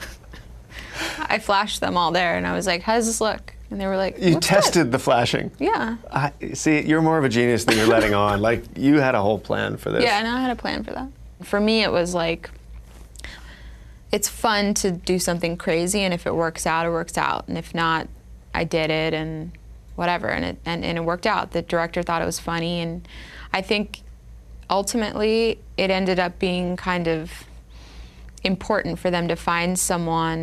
I flashed them all there and I was like, how does this look? And they were like, you tested the flashing? Yeah. See, you're more of a genius than you're letting on. Like, you had a whole plan for this. Yeah, and I had a plan for that. For me, it was like, it's fun to do something crazy, and if it works out, it works out. And if not, I did it and whatever, and it worked out. The director thought it was funny, and I think ultimately it ended up being kind of important for them to find someone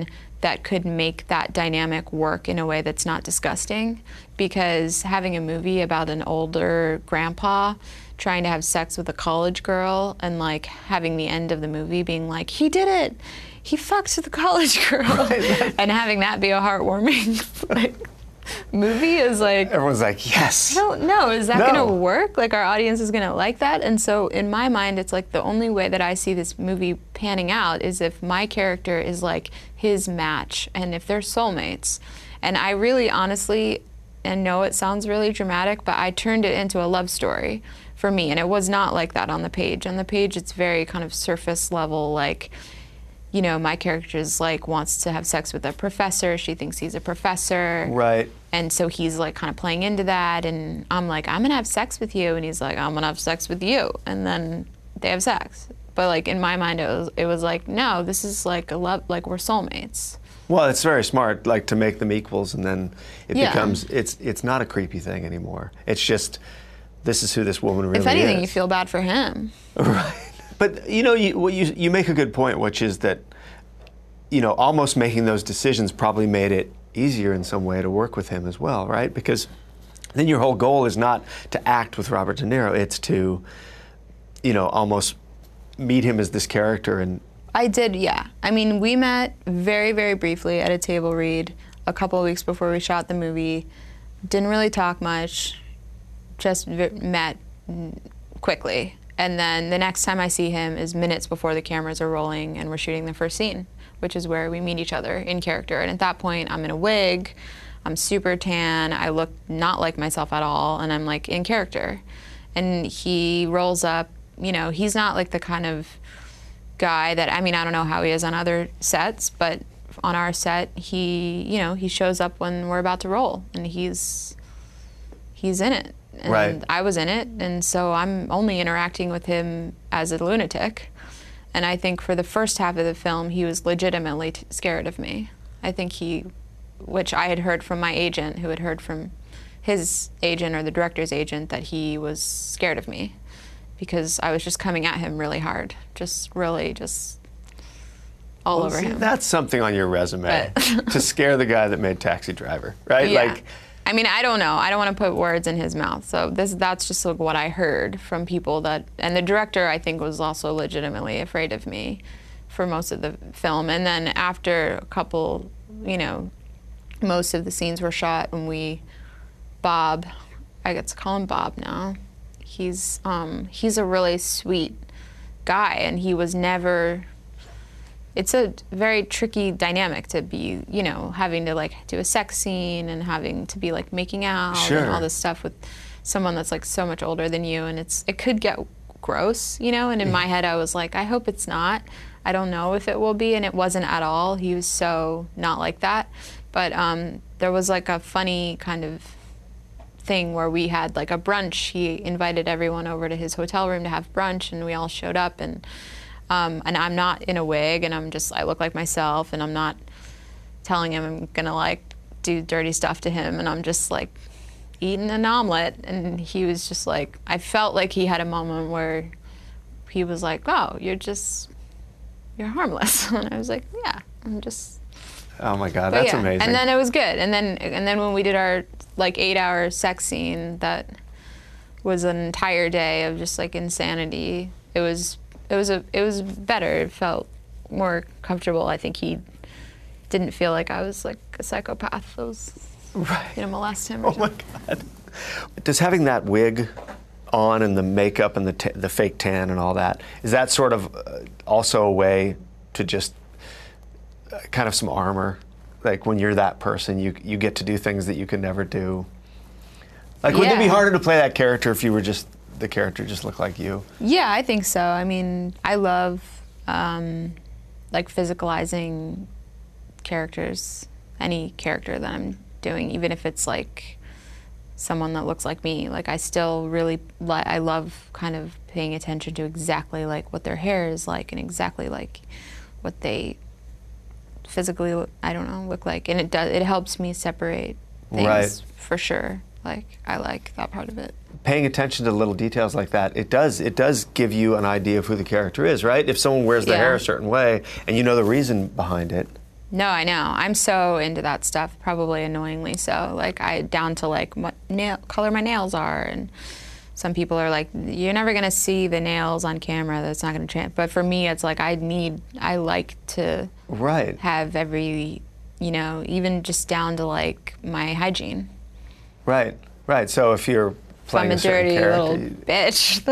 that could make that dynamic work in a way that's not disgusting. Because having a movie about an older grandpa trying to have sex with a college girl and like having the end of the movie being like, he did it, he fucked the college girl, and having that be a heartwarming like, movie is like, everyone's like, yes. No, is that gonna work? Like, our audience is gonna like that? And so in my mind, it's like the only way that I see this movie panning out is if my character is like his match and if they're soulmates. And I really honestly, and know it sounds really dramatic, but I turned it into a love story for me, and it was not like that on the page. On the page, it's very kind of surface level, like, you know, my character is like wants to have sex with a professor. She thinks he's a professor. Right. And so he's like kind of playing into that, and I'm like, I'm gonna have sex with you, and he's like, I'm gonna have sex with you, and then they have sex. But like in my mind, it was like, no, this is like a love, like we're soulmates. Well, it's very smart, like to make them equals, and then it becomes it's not a creepy thing anymore. It's just this is who this woman really is. If anything, you feel bad for him. Right. But you know, you make a good point, which is that, you know, almost making those decisions probably made it easier in some way to work with him as well, right? Because then your whole goal is not to act with Robert De Niro; it's to, you know, almost meet him as this character. And I did, yeah. I mean, we met very, very briefly at a table read a couple of weeks before we shot the movie. Didn't really talk much, just met quickly. And then the next time I see him is minutes before the cameras are rolling and we're shooting the first scene, which is where we meet each other in character. And at that point, I'm in a wig, I'm super tan, I look not like myself at all, and I'm like in character. And he rolls up, you know, he's not like the kind of guy that, I mean, I don't know how he is on other sets, but on our set, he, you know, he shows up when we're about to roll, and he's in it. And right. I was in it, and so I'm only interacting with him as a lunatic. And I think for the first half of the film, he was legitimately scared of me. I think which I had heard from my agent, who had heard from his agent or the director's agent, that he was scared of me because I was just coming at him really hard, really all over him. That's something on your resume, to scare the guy that made Taxi Driver, right? Yeah. Like, I mean, I don't know. I don't want to put words in his mouth. So that's just like what I heard from people and the director, I think, was also legitimately afraid of me for most of the film. And then after a couple, you know, most of the scenes were shot when Bob, I get to call him Bob now. He's a really sweet guy, and he was never. It's a very tricky dynamic to be, you know, having to like do a sex scene and having to be like making out and all this stuff with someone that's like so much older than you, and it could get gross, you know. And in my head, I was like, I hope it's not. I don't know if it will be, and it wasn't at all. He was so not like that. But there was like a funny kind of thing where we had like a brunch. He invited everyone over to his hotel room to have brunch, and we all showed up, and I'm not in a wig, and I look like myself, and I'm not telling him I'm gonna like do dirty stuff to him, and I'm just like eating an omelet, and he was just like, I felt like he had a moment where he was like, oh, you're harmless. And I was like, yeah, I'm just. Oh my God, that's amazing. And then it was good, and then when we did our like 8-hour sex scene, that was an entire day of just like insanity. It was better. It felt more comfortable. I think he didn't feel like I was like a psychopath that was gonna molest him. Oh my God. Does having that wig on and the makeup and the fake tan and all that, is that sort of also a way to just kind of some armor? Like when you're that person, you get to do things that you could never do. Like, wouldn't it be harder to play that character if you were just the character just looked like you? Yeah, I think so. I mean, I love like physicalizing characters, any character that I'm doing, even if it's like someone that looks like me. Like I still really I love kind of paying attention to exactly like what their hair is like and exactly like what they physically look like, and it helps me separate things for sure. Like I like that part of it. Paying attention to little details like that, it does give you an idea of who the character is, right? If someone wears their hair a certain way and you know the reason behind it, No, I know. I'm so into that stuff, probably annoyingly so. Like, down to like what color my nails are, and some people are like, you're never gonna see the nails on camera. That's not gonna change. But for me, it's like I like to have every, even just down to like my hygiene. Right. So if you're playing a dirty little bitch,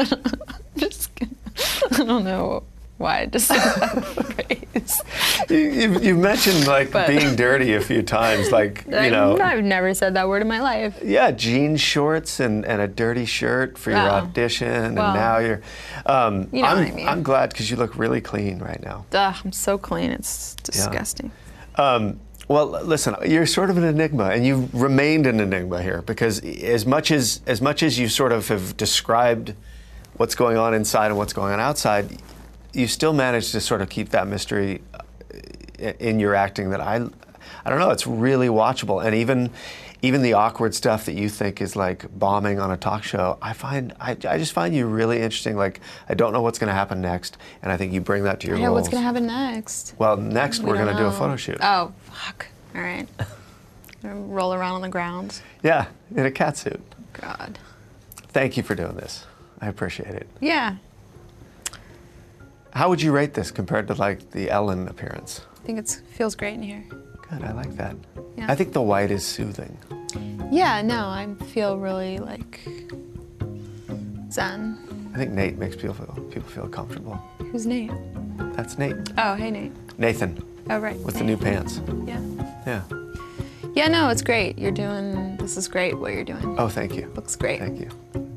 I don't know why I just said that phrase. You mentioned being dirty a few times, I've never said that word in my life. Yeah, jean shorts and a dirty shirt for your audition, and now you're. What I mean. I'm glad because you look really clean right now. I'm so clean, it's disgusting. Yeah. Well, listen, you're sort of an enigma, and you've remained an enigma here because as much as you sort of have described what's going on inside and what's going on outside, you still manage to sort of keep that mystery in your acting that I don't know, it's really watchable. And even the awkward stuff that you think is like bombing on a talk show, I just find you really interesting. Like, I don't know what's going to happen next, and I think you bring that to your roles. What's going to happen next? Well, next we're going to do a photo shoot. Oh, fuck. All right. Roll around on the ground. Yeah, in a cat suit. God. Thank you for doing this. I appreciate it. Yeah. How would you rate this compared to like the Ellen appearance? I think it feels great in here. Good, I like that. Yeah. I think the white is soothing. Yeah, no, I feel really like zen. I think Nate makes people feel comfortable. Who's Nate? That's Nate. Oh, hey Nate. Nathan. Oh, right. With the new pants. Yeah. Yeah. Yeah, no, it's great. This is great what you're doing. Oh, thank you. Looks great. Thank you.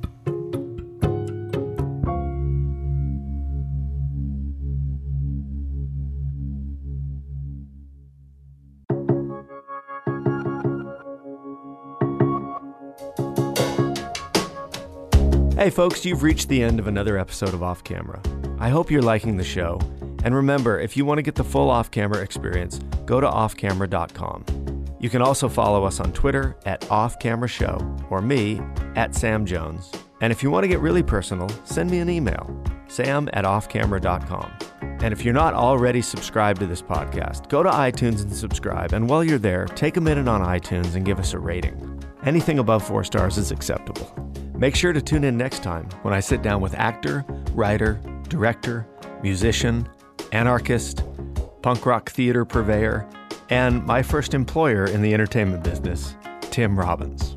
Hey folks, you've reached the end of another episode of Off Camera. I hope you're liking the show. And remember, if you want to get the full off-camera experience, go to offcamera.com. You can also follow us on Twitter @offcamerashow or me @SamJones. And if you want to get really personal, send me an email, sam@offcamera.com. And if you're not already subscribed to this podcast, go to iTunes and subscribe. And while you're there, take a minute on iTunes and give us a rating. Anything above 4 stars is acceptable. Make sure to tune in next time when I sit down with actor, writer, director, musician, anarchist, punk rock theater purveyor, and my first employer in the entertainment business, Tim Robbins.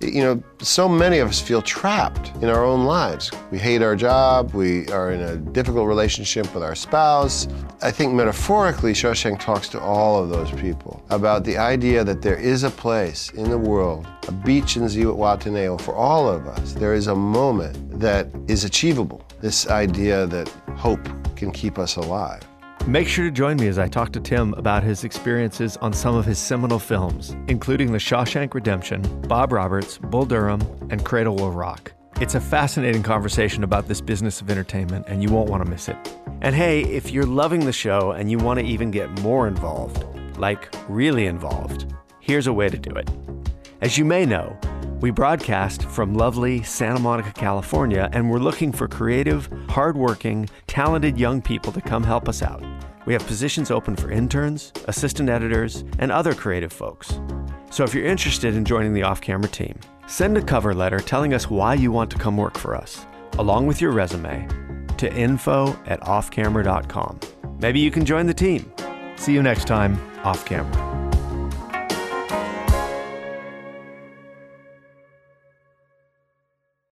So many of us feel trapped in our own lives. We hate our job, we are in a difficult relationship with our spouse. I think metaphorically, Shawshank talks to all of those people about the idea that there is a place in the world, a beach in Zihuatanejo for all of us. There is a moment that is achievable. This idea that hope can keep us alive. Make sure to join me as I talk to Tim about his experiences on some of his seminal films, including The Shawshank Redemption, Bob Roberts, Bull Durham, and Cradle Will Rock. It's a fascinating conversation about this business of entertainment, and you won't want to miss it. And hey, if you're loving the show and you want to even get more involved, like really involved, here's a way to do it. As you may know, we broadcast from lovely Santa Monica, California, and we're looking for creative, hardworking, talented young people to come help us out. We have positions open for interns, assistant editors, and other creative folks. So if you're interested in joining the off-camera team, send a cover letter telling us why you want to come work for us, along with your resume, to info@offcamera.com. Maybe you can join the team. See you next time, Off Camera.